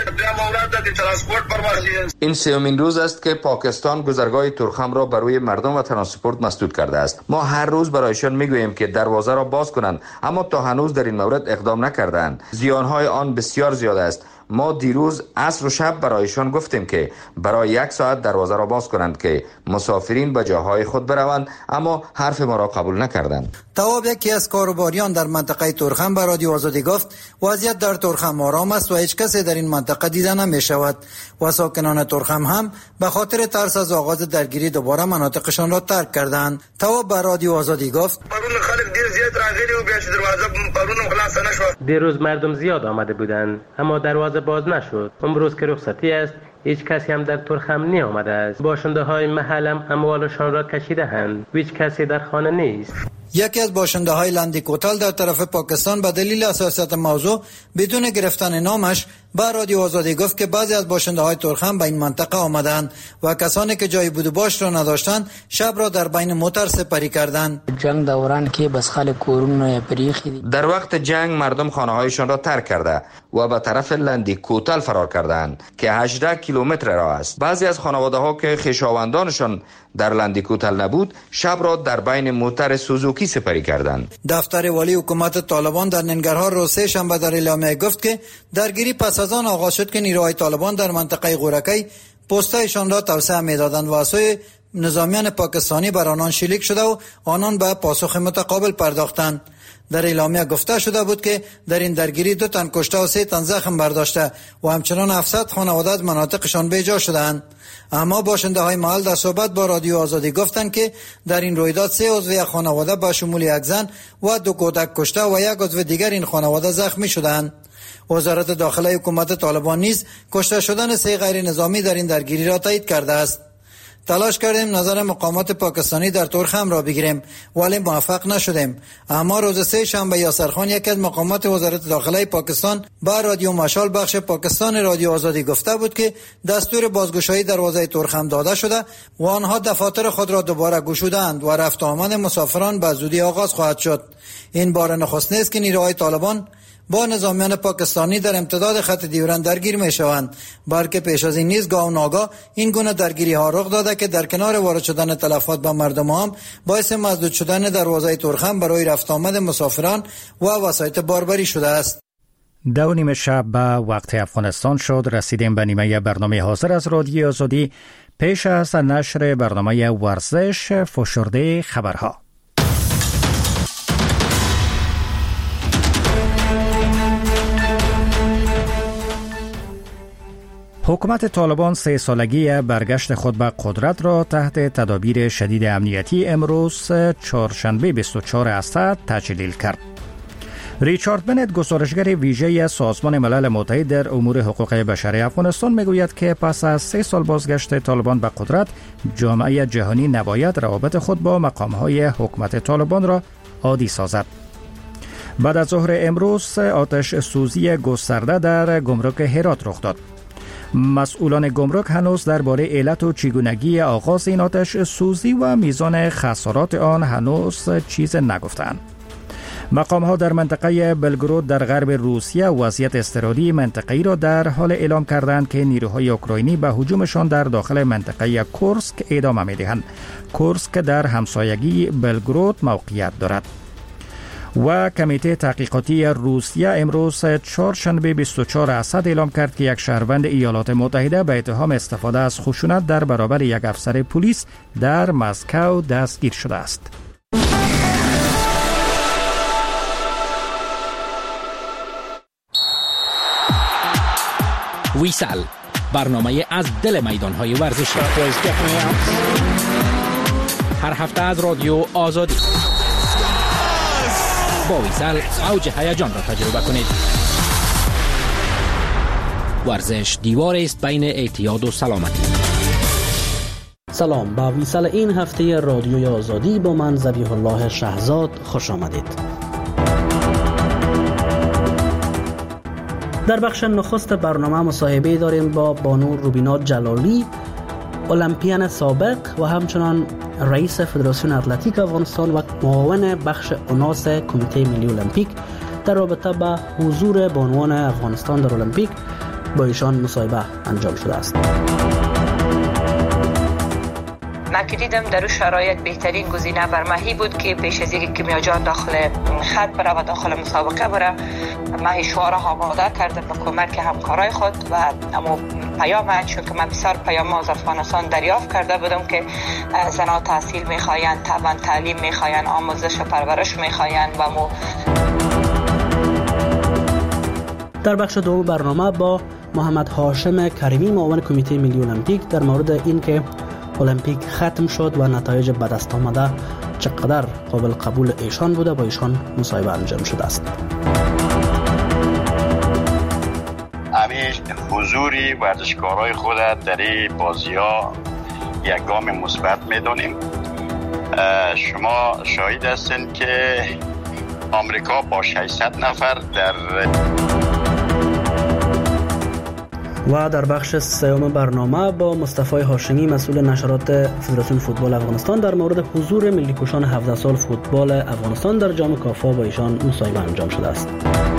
این سومین روز است که پاکستان گذرگاه ترخم را برای مردم و ترانسپورت مسدود کرده است. ما هر روز برایشان میگوییم که دروازه را باز کنند، اما تا هنوز در این مورد اقدام نکردند. زیانهای آن بسیار زیاد است. ما دیروز عصر و شب برایشان گفتیم که برای یک ساعت دروازه را باز کنند که مسافرین به جاهای خود بروند، اما حرف ما را قبول نکردند. تواب، یکی از کاروباریان در منطقه ترخم به رادیو آزادی گفت وضعیت در ترخم آرام است و هیچ کسی در این منطقه دیده نمی شود و ساکنان ترخم هم به خاطر ترس از آغاز درگیری دوباره مناطقشان را ترک کردند. تواب به رادیو آزادی گفت دیروز مردم زیاد آمده بودند اما دروازه باز نشد. امروز که رخصتی است هیچ کسی هم در ترخم نی آمده است. باشنده های محلم اموالشان را کشیده اند. هیچ کسی در خانه نیست. یکی از باشنده های لندی کوتل در طرف پاکستان به دلیل حساسیت موضوع بدون گرفتن نامش به رادیو آزادی گفت که بعضی از باشنده های ترخم به این منطقه آمدند و کسانی که جای بود و باش را نداشتند شب را در بین موتر سپری کردند. جنگ دوران که بس خال کورون پریخی در وقت جنگ مردم خانه هایشان را ترک کرده و به طرف لندی کوتل فرار کردند که هجده کیلومتر راه است. بعضی از خانواده ها که خویشاوندانشان در لندی کوتل نبود شب را در بین موتر سوزوکی سپری کردند. دفتر والی حکومت طالبان در ننگرهار روز سه شنبه در اعلامیه گفت که درگیری پس از آن آغاز شد که نیروهای طالبان در منطقه غورکی پستایشان را توسعه می‌دادند و از سوی نظامیان پاکستانی بر آنان شلیک شده و آنان به پاسخ متقابل پرداختند. در اعلامیه گفته شده بود که در این درگیری دو تن کشته و سه تن زخم برداشته و همچنان هفتصد خانواده از مناطقشان بیجا شدند. اما باشنده های محل در صحبت با رادیو آزادی گفتند که در این رویداد سه عضو یک خانواده به شمول یک زن و دو کودک کشته و یک عضو دیگر این خانواده زخمی شدند. وزارت داخله حکومت طالبان نیز کشته شدن سه غیر نظامی در این درگیری را تایید کرده است. تلاش کردیم نظر مقامات پاکستانی در تورخم را بگیریم ولی موفق نشدیم. اما روز سه شنبه یاسر خان یکی از مقامات وزارت داخله پاکستان با رادیو مشال بخش پاکستان رادیو آزادی گفته بود که دستور بازگشایی دروازه تورخم داده شده و آنها دفاتر خود را دوباره گشودند و رفت آمد مسافران به زودی آغاز خواهد شد. این بار نخست نیست که نیروهای طالبان با نظامیان پاکستانی در امتداد خط دیورند درگیر می شوند، بلکه پیش از این نیز گاه و ناگاه این گونه درگیری ها رخ داده که در کنار وارد شدن تلفات به مردم هم باعث مسدود شدن دروازه تورخم برای رفت آمد مسافران و وسایط باربری شده است. دو نیم شب به وقت افغانستان شد. رسیدیم به نیمه برنامه حاضر از رادیو آزادی. پیش از نشر برنامه ورزش فشرده خبرها. حکومت طالبان سه سالگی برگشت خود به قدرت را تحت تدابیر شدید امنیتی امروز چهارشنبه بیست و چهارم اسد تجلیل کرد. ریچارد بنت گزارشگر ویژه سازمان ملل متحد در امور حقوق بشری افغانستان میگوید که پس از سه سال بازگشت طالبان به قدرت جامعه جهانی نباید روابط خود با مقام‌های حکومت طالبان را عادی سازد. بعد از ظهر امروز آتش سوزی گسترده در گمرک هرات رخ داد. مسئولان گمرک هنوز درباره علت و چگونگی آغاز این آتش سوزی و میزان خسارات آن هنوز چیز نگفتند. مقام ها در منطقه بلگرود در غرب روسیه وضعیت اضطراری منطقه‌ای را در حال اعلام کردند که نیروهای اوکراینی به هجومشان در داخل منطقه کورسک ادامه می‌دهند. کورسک در همسایگی بلگرود موقعیت دارد. و کمیته تحقیقاتی روسیه امروز چهارشنبه بیست و چهارم اسد اعلام کرد که یک شهروند ایالات متحده به اتهام استفاده از خشونت در برابر یک افسر پلیس در مسکو دستگیر شده است. ویسال، برنامه از دل میدان‌های ورزشی، هر هفته از رادیو آزادی. با ویسال اوج هیجان را تجربه کنید. ورزش دیوار است بین اعتیاد و سلامتی. سلام، با ویسال این هفته رادیوی آزادی با من ذبیح الله شهزاد خوش آمدید. در بخش نخست برنامه مصاحبه داریم با بانو روبینا جلالی، المپیان سابق و همچنان رئیس فدراسیون اتلتیک افغانستان و معاون بخش اناس کمیته ملی المپیک در رابطه با حضور بانوان افغانستان در المپیک. با ایشان مصاحبه انجام شده است. من که دیدم در شرایط بهترین گزینه برمهی بود که پیش از اینکه کیمیا جان داخل خط بره و داخل مسابقه بره، من شعارها آماده کردم به کمک همکارای خود و اما پیام چون که من بسیار پیام از افغانستان دریافت کرده بودم که زنها تحصیل میخواین، طبعا تعلیم میخواین، آموزش و پرورش میخواین و مو در بخش دوم برنامه با محمد هاشم کریمی معاون کمیته ملی المپیک در مورد اینکه المپیک ختم شد و نتایج به دست آمده چقدر قابل قبول ایشان بوده با ایشان مصاحبه انجام شده است. همیشه حضوری ورزشکارای خود در این بازی‌ها یک گام مثبت می‌دونیم. شما شاهد هستین که آمریکا با ششصد نفر در و در بخش سوم برنامه با مصطفی هاشمی مسئول نشرات فدراسیون فوتبال افغانستان در مورد حضور ملی‌کشان هفده سال فوتبال افغانستان در جام کافا با ایشان مصاحبه انجام شده است.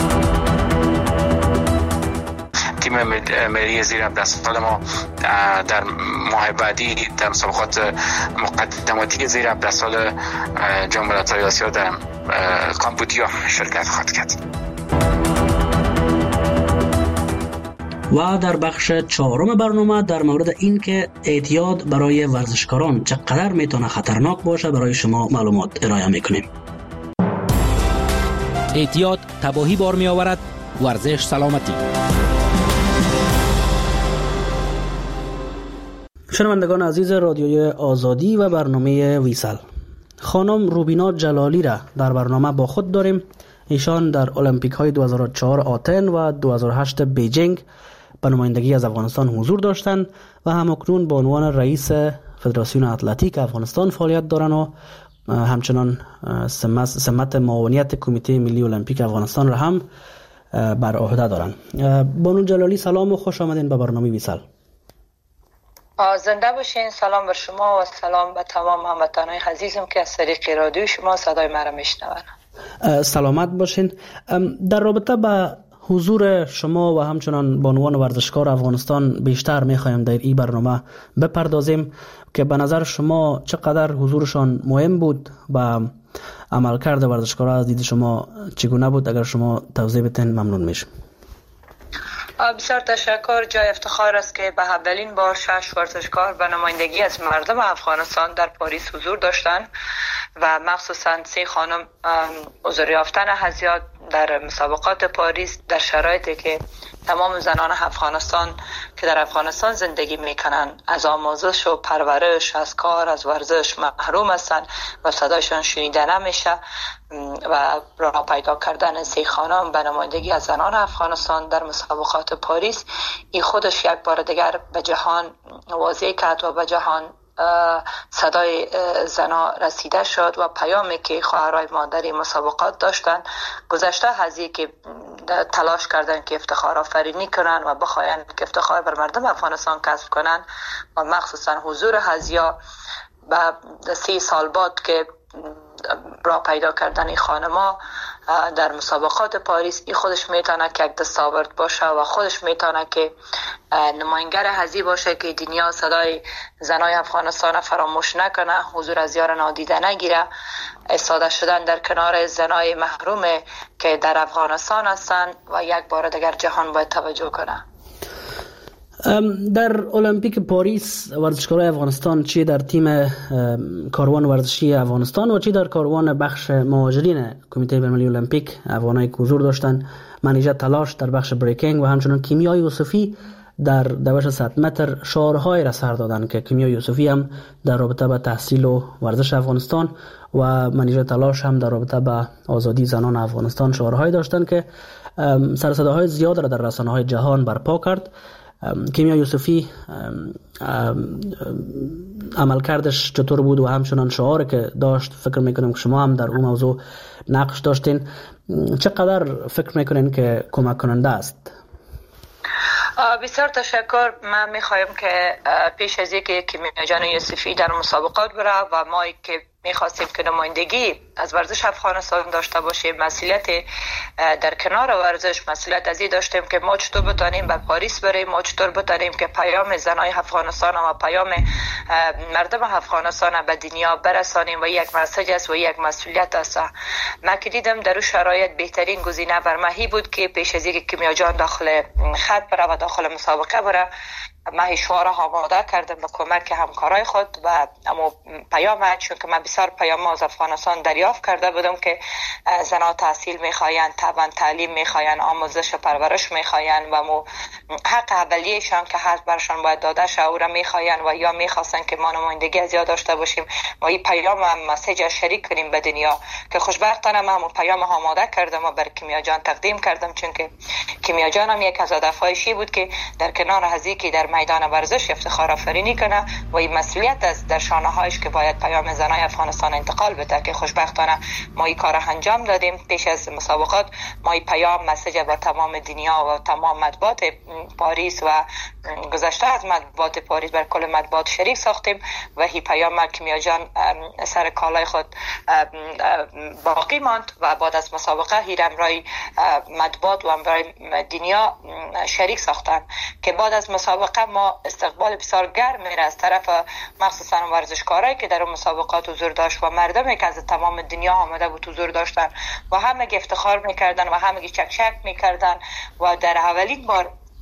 تیم ملی زیر هفده سال ما در ماه بعدی در مسابقات مقدماتی زیر هفده سال جام ملت‌های آسیا در کامبودیا شرکت خواهد کرد. و در بخش چهارم برنامه در مورد این که اعتیاد برای ورزشکاران چقدر میتونه خطرناک باشه برای شما معلومات ارائه میکنیم. احتیاط تباهی بار می آورد. ورزش سلامتی. شنوندگان عزیز رادیوی آزادی و برنامه ویسل، خانم روبینا جلالی را در برنامه با خود داریم. ایشان در المپیک های دو هزار و چهار آتن و دو هزار و هشت بیجینگ به نمایندگی از افغانستان حضور داشتند و همکنون به عنوان رئیس فدراسیون اتلتیک افغانستان فعالیت دارند و همچنان سمت معاونیت کمیته ملی المپیک افغانستان را هم بر عهده دارند. بانو جلالی سلام و خوش آمدین به برنامه ویسل. زنده باشین. سلام بر شما و سلام به تمام هموطنان عزیزم که از طریق رادیو شما صدای مرا میشنوند. سلامت باشین. در رابطه با حضور شما و همچنان بانوان ورزشکار افغانستان بیشتر میخوایم در این برنامه بپردازیم که به نظر شما چقدر حضورشان مهم بود و عملکرد ورزشکارها از دید شما چگونه بود؟ اگر شما توضیح بدین ممنون میشم. بسیار تشکر. جای افتخار است که به اولین بار شش ورزشکار به نمایندگی از مردم افغانستان در پاریس حضور داشتند و مخصوصا سه خانم حضور یافتن هزیات در مسابقات پاریس در شرایطی که تمام زنان افغانستان که در افغانستان زندگی میکنن از آموزش و پرورش، از کار، از ورزش محروم هستند و صدایشان شنیده نمیشه و راه پیدا کردن سه خانم به نمایندگی از زنان افغانستان در مسابقات پاریس این خودش یک بار دیگر به جهان واضح کرد و به جهان صدای زنا رسیده شد و پیامی که خواهرای ما در این مسابقات داشتن گذشته هزی که تلاش کردن که افتخار آفرینی کنن و بخواین که افتخار بر مردم افغانستان کسب کنن و مخصوصا حضور هزیا و سی سال بعد که را پیدا کردن این خانما در مسابقات پاریس این خودش میتونه که یک دستاورد باشه و خودش میتونه که نماینگر هزی باشه که دنیا صدای زنای افغانستان فراموش نکنه، حضور از یار نادیده نگیره، استاده شدن در کنار زنای محروم که در افغانستان هستن و یک بار دیگر جهان باید توجه کنه. در المپیک پاریس ورزشکارای افغانستان چی در تیم کاروان ورزشی افغانستان و چی در کاروان بخش مهاجرین کمیته بین‌المللی المپیک افغانای حضور داشتند منیژه تلاش در بخش بریکینگ و همچنان کیمیا یوسفی در دوش صد متر شعارهای را سر دادند که کیمیا یوسفی هم در رابطه با تحصیل و ورزش افغانستان و منیژه تلاش هم در رابطه با آزادی زنان افغانستان شعارهای داشتند که سر صداهای زیاد را در رسانه‌های جهان برپا کرد. کیمیا یوسفی عملکردش چطور بود و همچنان شعاری که داشت فکر میکنم که شما هم در اون موضوع نقش داشتین، چقدر فکر میکنین که کمک کننده است؟ بسیار تشکر. من میخوایم که پیش از اینکه کیمیا جان یوسفی در مسابقات بره و ما که میخواستیم که نمایندگی از ورزش افغانستان داشته باشیم، مسئولیت در کنار ورزش مسئولیت از این داشتیم که ما چطور بتانیم به پاریس بریم، ما چطور بتانیم که پیام زنای افغانستان و پیام مردم افغانستان به دنیا برسانیم و یک مسیج است و یک مسئولیت است. من که دیدم در اون شرایط بهترین گزینه بر ماهی بود که پیش از اینکه کیمیا جان داخل خط بره و داخل مسابقه بره من شعار آماده کردم به کمک همکارای خود و اما پیام، چون که من بسیار پیام از افغانستان دریافت کرده بودم که زنان تحصیل میخواین، طبعا تعلیم میخواین، آموزش و پرورش میخواین و مو حق اولیه‌شان که هست برشان باید داده شه او را میخواین و یا میخواستن که ما نمایندگی از یاد داشته باشیم و این پیام هم مسیج شریک کنیم به دنیا که خوشبختانه من همون پیام آماده کردم و بر کیمیا جان تقدیم کردم، چون که کیمیا جان هم یک از هدف‌هایش بود که در کنار هزی که در میدان ورزش افتخار آفرینی کنه و این مسئولیت از در شانه‌هایش که باید پیام زنای افغانستان انتقال بده که خوشبختانه ما این کار انجام دادیم. پیش از مسابقات ما این پیام مسیج به تمام دنیا و تمام مطبوعات پاریس و گذشته از مطبوعات پاریس بر کل مطبوعات شریک ساختیم و این پیام کیمیا جان سر کالای خود باقی ماند و بعد از مسابقه هیرم رای مطبوعات و امرای دنیا شریک ساختن که بعد از مسابقه ما استقبال بسیار گرم میره از طرف مخصوصا ورزشکارایی که در مسابقات حضور داشت و مردمی که از تمام دنیا آمده بود حضور داشتن و همه افتخار میکردن و همه چکچک میکردن و در اولین بار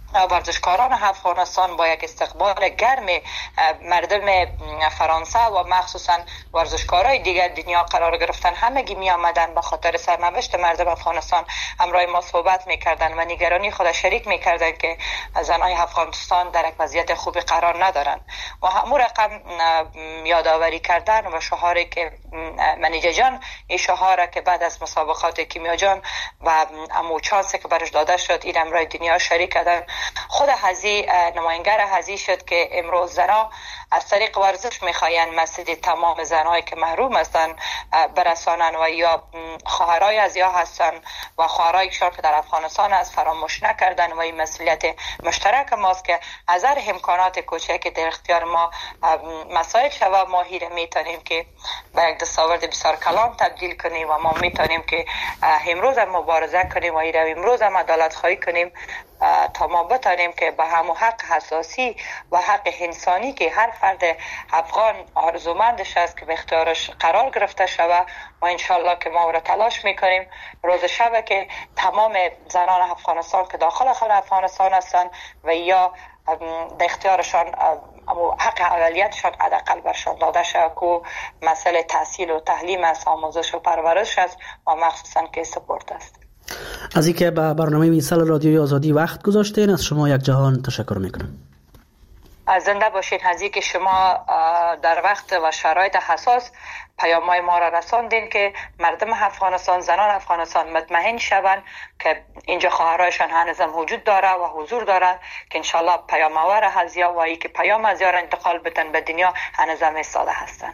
ورزشکاران افغانستان با یک استقبال گرم مردم فرانسه و مخصوصا ورزشکارای دیگر دنیا قرار گرفتن. همگی می آمدن به خاطر سرنوشت مردم افغانستان همراه ما صحبت میکردن و نگرانی خود شریک میکردن که زنان افغانستان در یک وضعیت خوبی قرار ندارن و همون رقم یادآوری کردن و شعاری که منیجر جان این شعار که بعد از مسابقات کیمیا جان و امو چانسی که برش داده شد این همراه دنیا شریک کردن. خود هزی نماینگر هزی شد که امروز زنها از طریق ورزش میخواین مسئله تمام زنهایی که محروم هستن برسانن و یا خواهرای از یا هستن و خواهرایشان که در افغانستان هست فراموش نکردن و این مسئولیت مشترک ماست که از هر امکانات کوچکی در اختیار ما مسائل شوه ما هیره میتونیم که به یک دستاورد بسیار کلان تبدیل کنیم و ما میتونیم که امروز هم مبارزه کنیم و هیره امروز هم عدالت خواهی کنیم تا ما بتانیم که به همون حق اساسی و حق انسانی که هر فرد افغان آرزومندش است که به اختیارش قرار گرفته شود و انشالله که ما را تلاش میکنیم روز شب که تمام زنان افغانستان که داخل خل افغانستان هستن و یا در اختیارشان حق اولیتشان حداقل برشان داده شود که مسئله تحصیل و تعلیم است، آموزش و پرورش است و مخصوصا که سپورت است. از اینکه به برنامه ویسال رادیوی آزادی وقت گذاشتین از شما یک جهان تشکر میکنم. زنده باشین. از اینکه شما در وقت و شرایط حساس پیام‌های ما را رساندین که مردم افغانستان، زنان افغانستان مطمئن شوند که اینجا خواهرایشان هنوز هم وجود داره و حضور داره که انشالله پیام آور هزیا و ای که پیام از یار انتقال بتن به دنیا هنوز هم ایستاده هستن.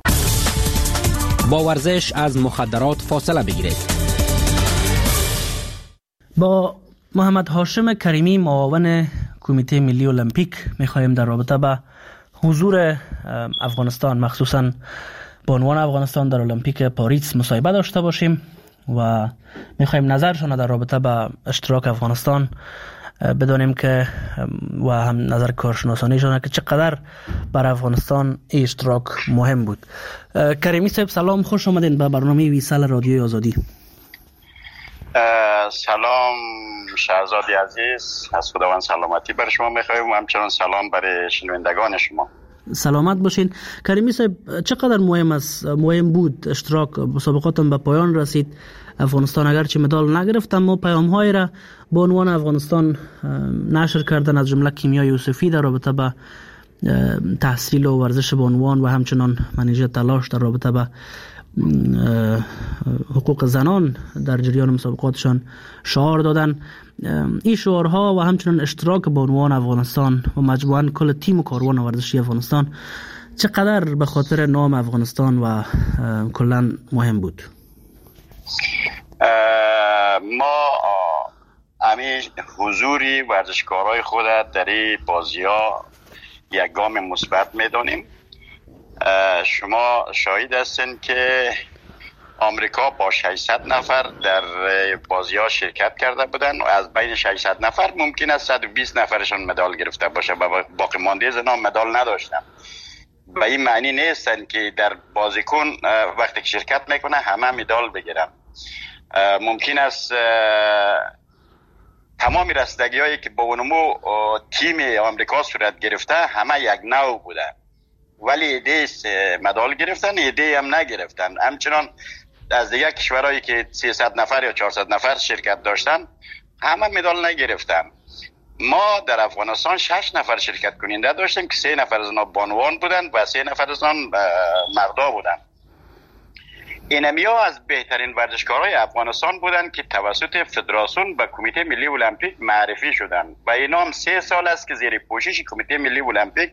با ورزش از مخدرات فاصله بگیرید. با محمد هاشم کریمی معاون کمیته ملی المپیک میخواهیم در رابطه با حضور افغانستان مخصوصا بانوان افغانستان در المپیک پاریس مصاحبه داشته باشیم و میخواهیم نظرشان در رابطه با اشتراک افغانستان بدانیم که و هم نظر کارشناسانیشان که چقدر بر افغانستان اشتراک مهم بود. کریمی صاحب سلام، خوش آمدین به برنامه ویسال رادیوی آزادی. سلام شهرزادی عزیز، از خداوند سلامتی بر شما میخوایم و همچنان سلام برای شنوندگان شما. سلامت باشین. کریمی صاحب چقدر مهم است مهم بود اشتراک مسابقاتم به پایان رسید، افغانستان اگرچه مدال نگرفت اما پیام‌های را به عنوان افغانستان نشر کردن از جمله کیمیا یوسفی در رابطه با تحصیل و ورزش بانوان و همچنان منیژه تلاش در رابطه با حقوق زنان در جریان مسابقاتشان شعار دادن. این شعارها و همچنان اشتراک بانوان افغانستان و مجموعاً کل تیم و کاروان ورزشی افغانستان چقدر به خاطر نام افغانستان و کلاً مهم بود؟ ما همین حضوری ورزشکارای خود در این بازی‌ها یک گام مثبت می‌دانیم. شما شاهد هستین که آمریکا با ششصد نفر در بازی‌ها شرکت کرده بودن و از بین ششصد نفر ممکن است صد و بیست نفرشون مدال گرفته باشه و باقی مانده زنان مدال نداشتن. و این معنی نیست که در بازیکن وقتی که شرکت میکنه همه مدال بگیرن. ممکن است تمام رسیدگی هایی که با اونمو تیم آمریکا صورت گرفته همه یک نوع بوده، ولی ایده مدال گرفتن، ایده هم نگرفتن. همچنان از دیگه کشورهایی که سیصد نفر یا چهارصد نفر شرکت داشتن همه مدال نگرفتن. ما در افغانستان شش نفر شرکت کننده داشتیم که سه نفر از آنها بانوان بودن و سه نفر از آن مردا بودن. اینمیا از بهترین ورزشکارای افغانستان بودن که توسط فدراسیون و کمیته ملی المپیک معرفی شدن و اینا هم سه سال است که زیر پوشش کمیته ملی المپیک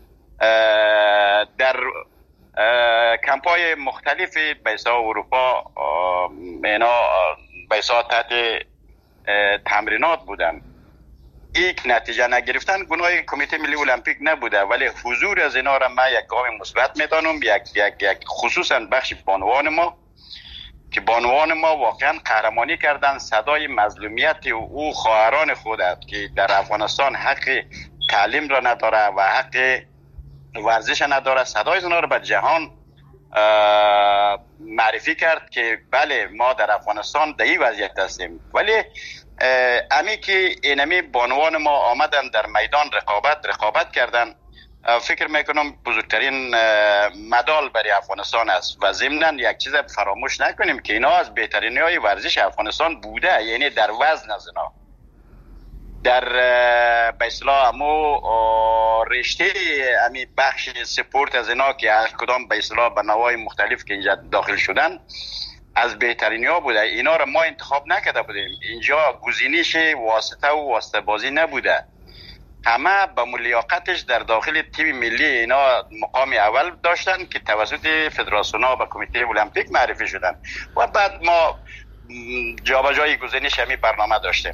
در کمپای مختلفی بیسا اروپا اینا بیسا تحت تمرینات بودن. یک نتیجه نگرفتن گناه کمیته ملی المپیک نبوده، ولی حضور از اینا را من یک گام مثبت میدانم. یک یک یک خصوصا بخش بانوان ما که بانوان ما واقعا قهرمانی کردن، صدای مظلومیت او خواهران خودت که در افغانستان حق تعلیم را نداره و حق ورزش نداره، صدای اونا را به جهان معرفی کرد که بله ما در افغانستان در این وضعیت هستیم، ولی امی که اینمی بانوان ما آمدن در میدان رقابت رقابت کردن، فکر میکنم بزرگترین مدال برای افغانستان است. و ضمناً یک چیز فراموش نکنیم که اینا از بهترین های ورزش افغانستان بوده، یعنی در وزن از اینا، در به اصطلاح امو رشته امی بخش سپورت از اینا که هر کدام به اصطلاح به نوای مختلف که اینجا داخل شدن از بهترین ها بوده. اینا را ما انتخاب نکرده بودیم، اینجا گزینش واسطه و واسطه بازی نبوده، همه به لیاقتش در داخل تیم ملی اینا مقام اول داشتن که توسط فدراسیون ها و کمیته المپیک معرفی شدن و بعد ما جابجایی گزینش همین برنامه داشتیم.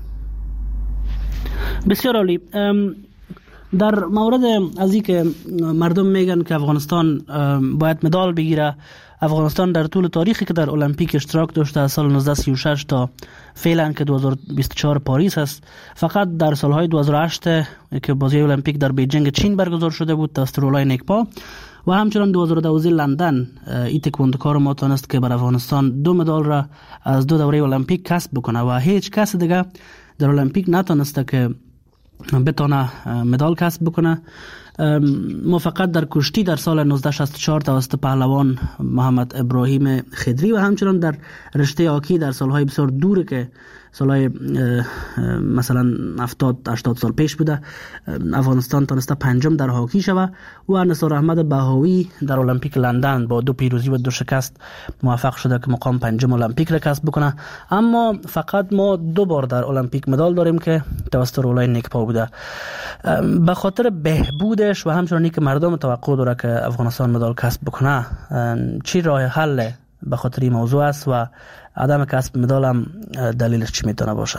بسیار عالی. در مورد از این که مردم میگن که افغانستان باید مدال بگیره، افغانستان در طول تاریخی که در المپیک اشتراک داشته از سال نوزده سی و شش تا فعلا که دو هزار و بیست و چهار پاریس است، فقط در سالهای دو هزار و هشت که بازی المپیک در بیجینگ چین برگزار شده بود توسط رولای نیکپا و همچنان دو هزار و دوازده لندن این تکواندوکار ما تونست که بر افغانستان دو مدال را از دو دوره المپیک کسب بکنه و هیچ کس دیگه در المپیک نتونسته که بتونه مدال کسب بکنه. ما فقط در کشتی در سال نوزده شصت و چهار توسط پهلوان محمد ابراهیم خدری و همچنان در رشته هاکی در سالهای بسیار دوره که سالهای مثلا هفتاد هشتاد سال پیش بوده افغانستان تونسته پنجم در هاکی شوه و نثار احمد بهاوی در المپیک لندن با دو پیروزی و دو شکست موفق شده که مقام پنجم المپیک را کسب بکنه. اما فقط ما دو بار در المپیک مدال داریم که توسط رولای نیکپا بوده. به خاطر بهبودش و همچنانی که مردم توقع داره که افغانستان مدال کسب بکنه، چی راه حل به خاطر این موضوع است و عدم کسب مدال هم دلیلش چی میتونه باشه؟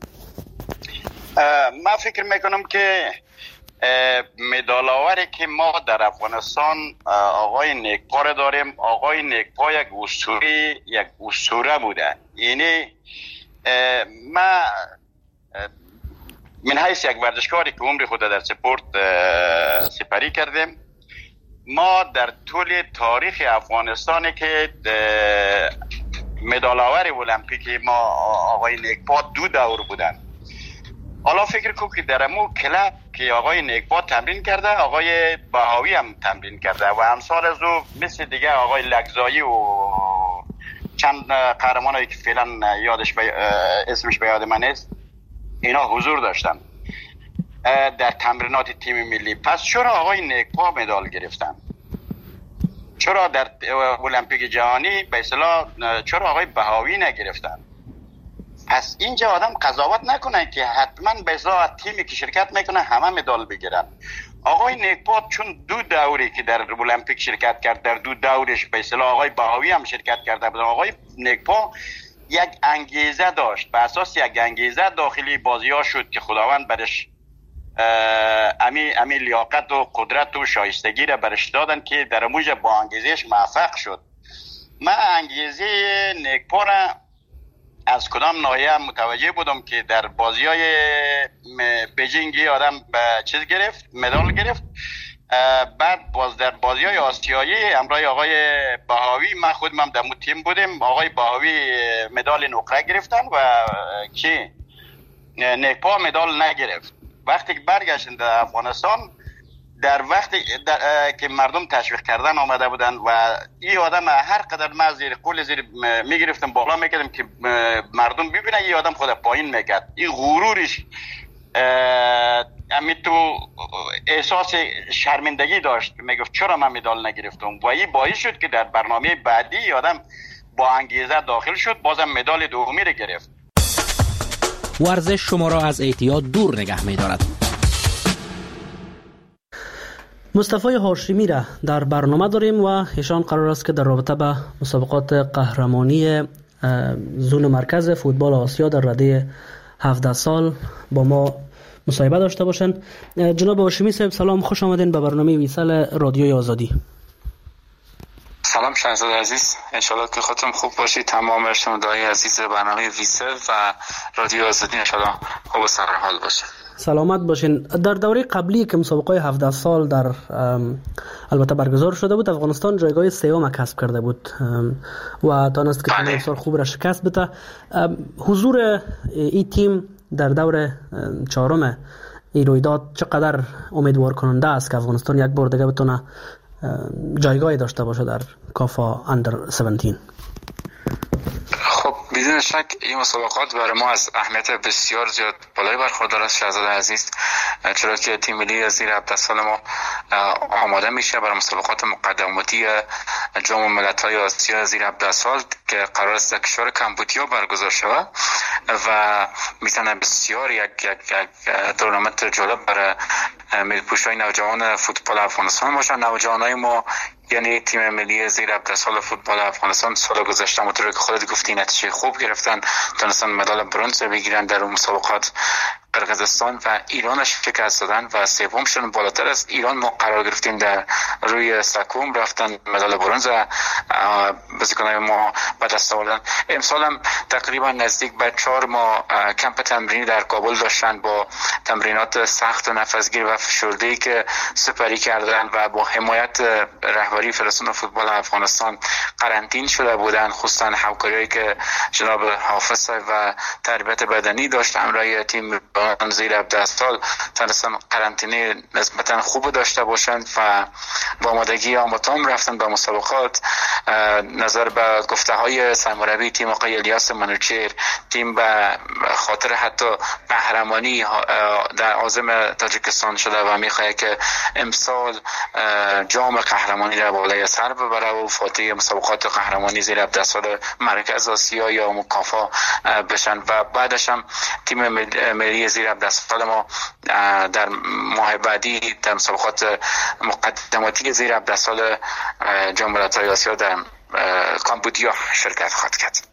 من فکر میکنم که مدال آوری که ما در افغانستان آقای نیکپا داریم. آقای نیکپا یک اسطوره یک اسطوره بوده. یعنی ما من حیث یک ورزشکاری که عمر خود در سپورت سپری کردیم، ما در طول تاریخ افغانستان که مدال آور المپیک ما آقای نیکپا دو دور بودن. حالا فکر کو که در امو کلب که آقای نیکپا تمرین کرده، آقای بهاوی هم تمرین کرده و همسال از او مثل دیگه آقای لگزایی و چند قهرمان هایی که فعلا یادش بی... اسمش به یاد من نیست، اینا حضور داشتن در تمرینات تیم ملی. پس چرا آقای نیکپا مدال گرفتن؟ چرا در المپیک جهانی به اصطلاح چرا آقای بهاوی نگرفتن؟ پس اینجا آدم قضاوت نکنه که حتما به اصطلاح تیمی که شرکت میکنه همه مدال بگیرن. آقای نیکپا چون دو دوری که در المپیک شرکت کرد، در دو دورش به اصطلاح آقای بهاوی هم شرکت کرده بود. آقای نیکپا یک انگیزه داشت، به اساس یک انگیزه داخلی بازی ها شد که خداوند برش امی امی لیاقت و قدرت و شایستگی را برش دادن که در موجب با انگیزش موفق شد. من انگیزه نیکپا را از کدام ناحیه متوجه بودم که در بازی های بیجینگی آدم به چیز گرفت، مدال گرفت. بعد باز در بازی های آسیایی همراه آقای بهاوی من خودم هم در تیم بودیم، آقای بهاوی مدال نقره گرفتن و کی نیکپا مدال نگرفت. وقتی که برگشتن در افغانستان، در وقتی در که مردم تشویق کردن آمده بودن و این آدم هر قدر ما زیر قول زیر میگرفتم بالا میکردم که مردم ببینن این آدم خود پایین میکرد. این غرورش امی تو احساس شرمندگی داشت که میگفت چرا من مدال نگرفتم و این باعث شد که در برنامه بعدی آدم با انگیزه داخل شد، بازم مدال دومی را گرفت. ورزش شما را از اعتیاد دور نگه می‌دارد. مصطفی هاشمی را در برنامه داریم و ایشان قرار است که در رابطه به مسابقات قهرمانی زون مرکز فوتبال آسیا در رده هفده سال با ما مصاحبه داشته باشن. جناب هاشمی صاحب سلام، خوش آمدین به برنامه ویسل رادیوی آزادی. سلام شهرزاد عزیز، انشالله که خودتون خوب باشید. تمام شنوندگان عزیز برنامه ویسل و رادیو آزادی انشالله خوب و سرحال باشه. سلامت باشین. در دوره قبلی که مسابقه هفده سال در البته برگزار شده بود، افغانستان جایگاه سوم کسب کرده بود و دانست که تیم امسال خوب را شکست بده. حضور این تیم در دور چهارم این رویداد چقدر امیدوار کننده است که افغانستان یک بار دیگه بتونه جایگاهی داشته باشه در کافا اندر هفده؟ خب بدون شک این مسابقات برای ما از اهمیت بسیار زیاد بالای برخوردار است شهزاده عزیز، چرا که تیم ملی زیر هفده سال ما آماده میشه برای مسابقات مقدماتی جام ملت‌های آسیا زیر هفده سال که قرار است در کشور کمبودیا برگزار شود و میتونه بسیار یک یک یک تورنمنت جالب برای ملی‌پوش‌های نوجوان فوتبال افغانستان باشه. نوجوانای ما یعنی تیم ملی زیر هفده سال فوتبال افغانستان سال گذشته همونطور که خودت گفتی نتیجه خوب گرفتن، تونستن مدال برنز بگیرن در اون مسابقات. قرقیزستان و ایران شکست دادن و سومشون بالاتر از ایران ما قرار گرفتیم در روی سکوم، رفتن مدال برنز بازیکنان ما به دست آوردن. امسال هم تقریبا نزدیک به چهار ماه کمپ تمرینی در کابل داشتن با تمرینات سخت و نفسگیر و فشرده‌ای که سپری کردن و با حمایت رهبری فدراسیون فوتبال افغانستان قرنطین شده بودن، خصوصا همکاریایی که جناب حافظ و تربیت بدنی داشت همراه تیم زیر هفده سال تونستن قرنطینه نسبتا خوب داشته باشند و با آمادگی آماتام رفتن به مسابقات. نظر به گفته های سرمربی تیم آقای الیاس منوچهر، تیم به خاطر حتی قهرمانی در عازم تاجیکستان شده و میخواد که امسال جام قهرمانی را بالای سر ببره و فاتح مسابقات قهرمانی زیر هفده سال مرکز آسیا یا مکافا بشن و بعدش هم تیم ملی زیر هفده سال ما در ماه بعدی در مسابقات مقدماتی زیر هفده سال جام ملت‌های آسیا در کامبودیا شرکت خواهد کرد.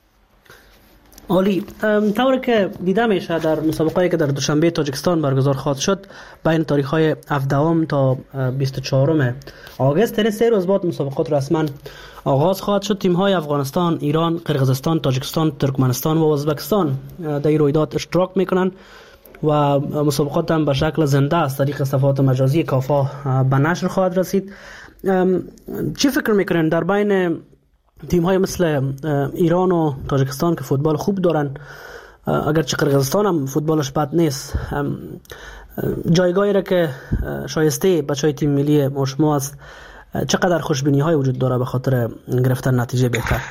عالی. طوری که دیده میشه در مسابقه‌ای که در دوشنبه تاجیکستان برگزار خواهد شد بین تاریخ‌های هفدهم تا بیست و چهارم آگوست، یعنی سه روز بعد مسابقات رسما آغاز خواهد شد. تیم‌های افغانستان، ایران، قرقیزستان، تاجیکستان، ترکمنستان و ازبکستان در این رویداد اشتراک میکنن و مسابقات هم به شکل زنده از طریق صفحات مجازی کافا به نشر خواهد رسید. چی فکر میکنین در بین تیم های مثل ایران و تاجیکستان که فوتبال خوب دارن، اگرچه قرقیزستان هم فوتبالش بد نیست، جایگاهی را که شایسته بچهای تیم ملی ما شما است، چقدر خوشبینی های وجود داره به خاطر گرفتن نتیجه بهتر؟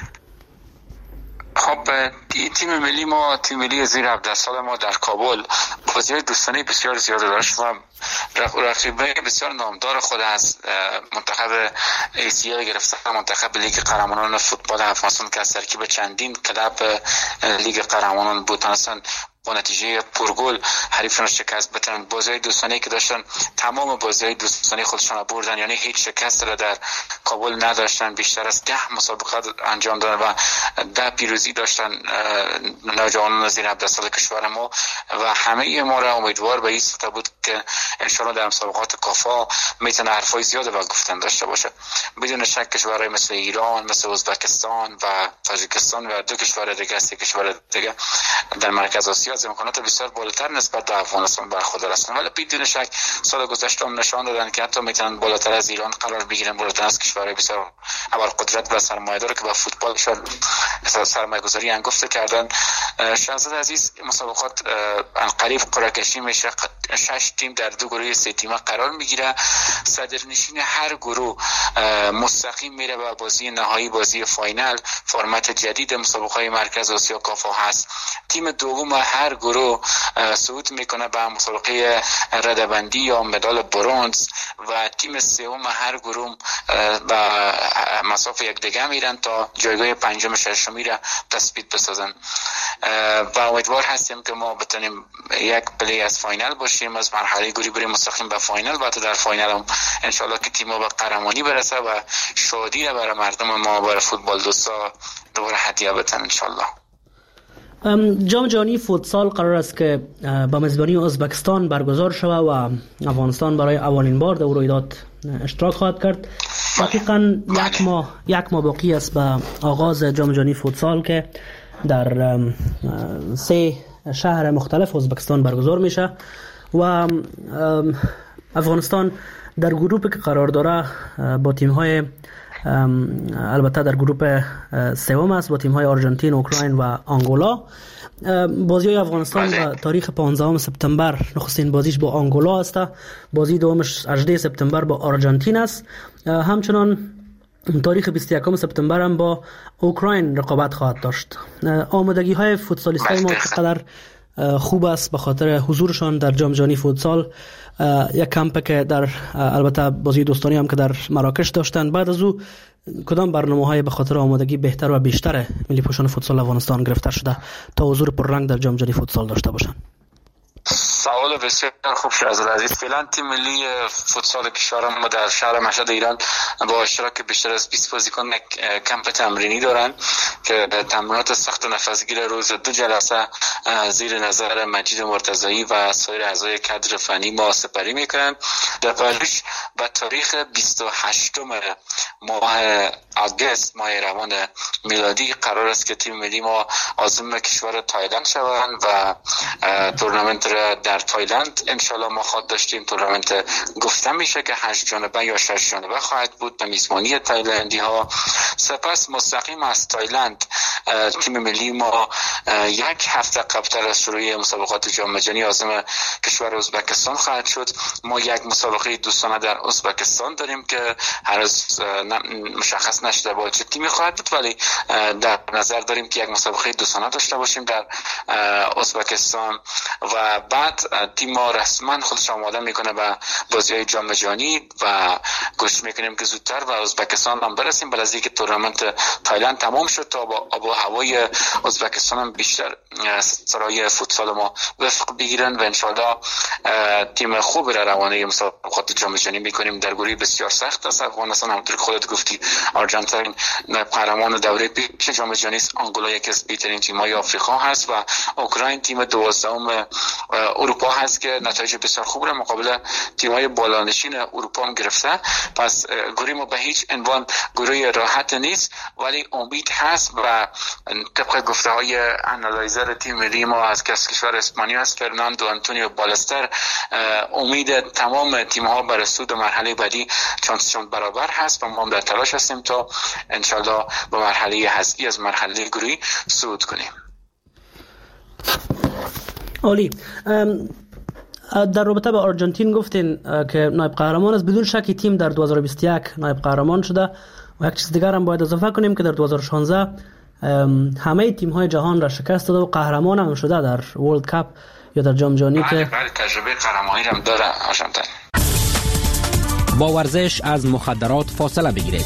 خب تیم ملی ما تیم ملی زیر هفده سال ما در کابل بازی دوستانه بسیار زیاد داشت و رقیبه بسیار نامدار خود از منتخب ایسیا گرفته، منتخب لیگ قهرمانان فوتبال افغانستان که از ترکیب چندین کلب لیگ قهرمانان بود تونستن با نتیجه پرگل حریفشون شکست بدن. بازی دوستانه که داشتن تمام بازی دوستانه خودشون بردن، یعنی هیچ شکست را در کابل نداشتن. بیشتر از ده مسابقه انجام دادن و ده پیروزی داشتن نوجوانان زیر هفده سال کشور ما و همه ما را امیدوار به این سطح بود که انشاءالله در مسابقات کافا میتونه حرفای زیاده و گفتن داشته باشه. بدون شک کشورهای مثل ایران، مثل ازبکستان و تاجیکستان و دو کشور دیگه سه کشور دیگه در مرکز آسیا از امکانات بسیار بالاتر نسبت به افغانستان برخوردار هستند، ولی بدون شک سال گذشته هم نشان دادن که حتی میتونن بالاتر از ایران قرار بگیرن، بالاتر از کشورهای بسیار ابرقدرت و سرمایه‌دار که با فوتبالشون سرمایه‌گذاری انگفته کردن. شهزاده عزیز مسابقات قریب قرعه کشی میشه، شش تیم در دو گروه سه تیمه قرار میگیره. صدرنشین هر گروه مستقیم میره به بازی نهایی، بازی فاینال. فرمت جدید مسابقات مرکز آسیا کافا هست. تیم دوم هر گروه صعود میکنه به مسابقه ردبندی یا مدال برنز و تیم سوم هر گروه به مسافه یک دیگه میرن تا جایگاه پنجم ششمی را تثبیت بسازن و امیدوار هستیم که ما بتونیم یک پلی از فاینال باشیم، از مرحله گروهی بریم مستقیم به فاینال و در فاینال هم انشالله که تیم ما به قهرمانی برسه و شادی را برای مردم ما، برای فوتبال دوستا دوباره هدیه بدن انشالله. جام جهانی فوتسال قرار است که با میزبانی ازبکستان برگزار شود و افغانستان برای اولین بار در رویداد اشتراک خواهد کرد. دقیقاً یک ماه یک ماه باقی است به آغاز جام جهانی فوتسال که در سه شهر مختلف ازبکستان برگزار میشه و افغانستان در گروپی که قرار داره با تیم‌های البته در گروپ سوم است با تیم‌های آرژانتین، اوکراین و آنگولا. بازی افغانستان به تاریخ پانزدهم سپتامبر نخستین بازیش با آنگولا است، بازی دومش هجدهم سپتامبر با آرژانتین است، همچنان تاریخ بیست و یکم سپتامبر هم با اوکراین رقابت خواهد داشت. آمادگی های فوتسالیستای ما چقدر خوب است به خاطر حضورشان در جام جهانی فوتسال. یک کمپ که در البته بازی دوستانی هم که در مراکش داشتن. بعد از او کدام برنامه‌های به خاطر آمادگی بهتر و بیشتر ملی پوشان فوتسال افغانستان گرفته شده تا حضور پررنگ در جام جهانی فوتسال داشته باشند؟ سوال بسیار خوب شد عزیز. فعلا تیم ملی فوتسال کشور ما در شهر مشهد ایران با اشتراک بیشتر از بیست بازیکن کمپ تمرینی دارند که تمرینات سخت نفسگیر روز دو جلسه زیر نظر مجید مرتضایی و سایر اعضای کادر فنی ما سپری میکنند. در پاریس با تاریخ بیست و هشتم ماه آگوست ماه روان میلادی قرار است که تیم ملی ما عازم کشور تایلند شوند و تورنمنت را در تایلند انشالله ما خواهد داشتیم. تورنمنت گفته میشه که هشت جانبه یا شش جانبه خواهد بود به میزبانی تایلندی ها. سپس مستقیم از تایلند تیم ملی ما یک هفته قبلتر از شروع مسابقات جام جهانی عازم کشور ازبکستان خواهد شد. ما یک مسابقه دوستانه در ازبکستان داریم که هنوز مشخص نشده با چه تیمی خواهد بود، ولی در نظر داریم که یک مسابقه دوستانه داشته باشیم در ازبکستان و بعد تیم ما رسما خودش آماده میکنه به بازی‌های جام جهانی و کوشش میکنیم که زودتر و ازبکستان هم برسیم. بعد از اینکه تورنمنت تایلند تمام شد تا با آب و هوای ازبکستان هم بیشتر سرای فوتسال ما وفق بگیرن و انشالله تیم خوب را روانه مسابقات جام جهانی میکنیم. در گروه بسیار سخت است افغانستان، همونطور که خودت گفتی آرژانتین قهرمان دوره پیش جام جهانی است، آنگولا یکی از بهترین تیم‌های آفریقا هست و اوکراین تیم دوازدهم اروپا هست که نتایج بسیار خوب را مقابل تیم‌های بالانشین اروپا هم گرفته. پس گروه ما به هیچ عنوان گروه راحت نیست، ولی امید هست و طبق گفته‌های انالایزر تیم ملی ما از کشور اسپانیا است فرناندو آنتونیو بالستر، امید تمام تیم‌ها برای صعود مرحله بعدی چانسشون برابر هست و ما هم در تلاش هستیم تا انشالله به مرحله حذفی از مرحله گروهی صعود کنیم. عالی. در رابطه با آرژانتین گفتین که نایب قهرمان است. بدون شک تیم در دو هزار و بیست و یک نایب قهرمان شده و یک چیز دیگر هم باید اضافه کنیم که در دو هزار و شانزده همه تیم های جهان را شکست داده و قهرمان هم شده در ورلد کاپ یا در جام جهانی که بله تجربه قهرمانی هم داره آرژانتین. با ورزش از مخدرات فاصله بگیرید.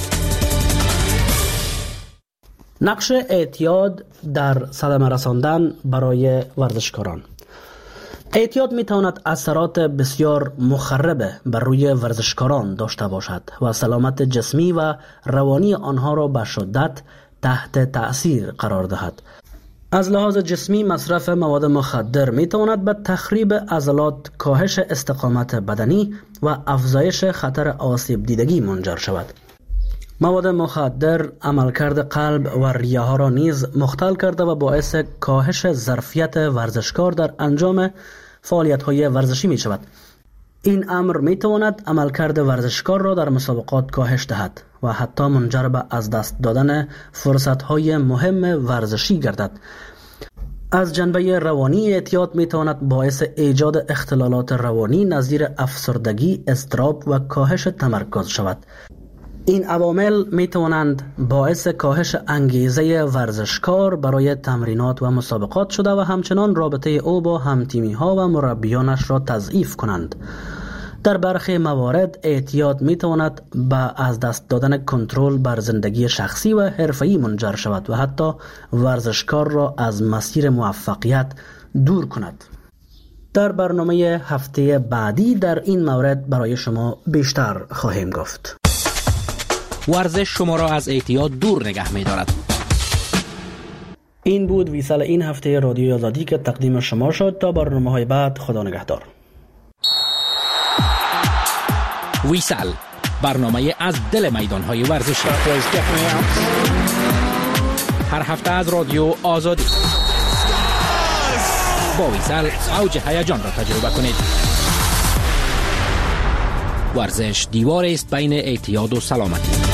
نقش اعتیاد در صدمه رساندن برای ورزشکاران. اعتیاد میتواند اثرات بسیار مخرب بر روی ورزشکاران داشته باشد و سلامت جسمی و روانی آنها را به شدت تحت تأثیر قرار دهد. از لحاظ جسمی مصرف مواد مخدر میتواند به تخریب عضلات، کاهش استقامت بدنی و افزایش خطر آسیب دیدگی منجر شود. مواد مخدر عملکرد قلب و ریه ها را نیز مختل کرده و باعث کاهش ظرفیت ورزشکار در انجام فعالیت های ورزشی می شود. این امر می تواند عملکرد ورزشکار را در مسابقات کاهش دهد و حتی منجر به از دست دادن فرصت های مهم ورزشی گردد. از جنبه روانی اعتیاد می تواند باعث ایجاد اختلالات روانی نظیر افسردگی، اضطراب و کاهش تمرکز شود. این عوامل می توانند باعث کاهش انگیزه ورزشکار برای تمرینات و مسابقات شده و همچنان رابطه او با همتیمی ها و مربیانش را تضعیف کنند. در برخی موارد اعتیاد می تواند به از دست دادن کنترل بر زندگی شخصی و حرفه‌ای منجر شود و حتی ورزشکار را از مسیر موفقیت دور کند. در برنامه هفته بعدی در این مورد برای شما بیشتر خواهیم گفت. ورزش شما را از اعتیاد دور نگه می دارد. این بود ویسال این هفته رادیو آزادی که تقدیم شما شد. تا برنامه های بعد خدا نگهدار. ویسال برنامه از دل میدان های ورزشی، هر هفته از رادیو آزادی. با ویسال اوج هیجان را تجربه کنید. ورزش دیوار است بین اعتیاد و سلامتی.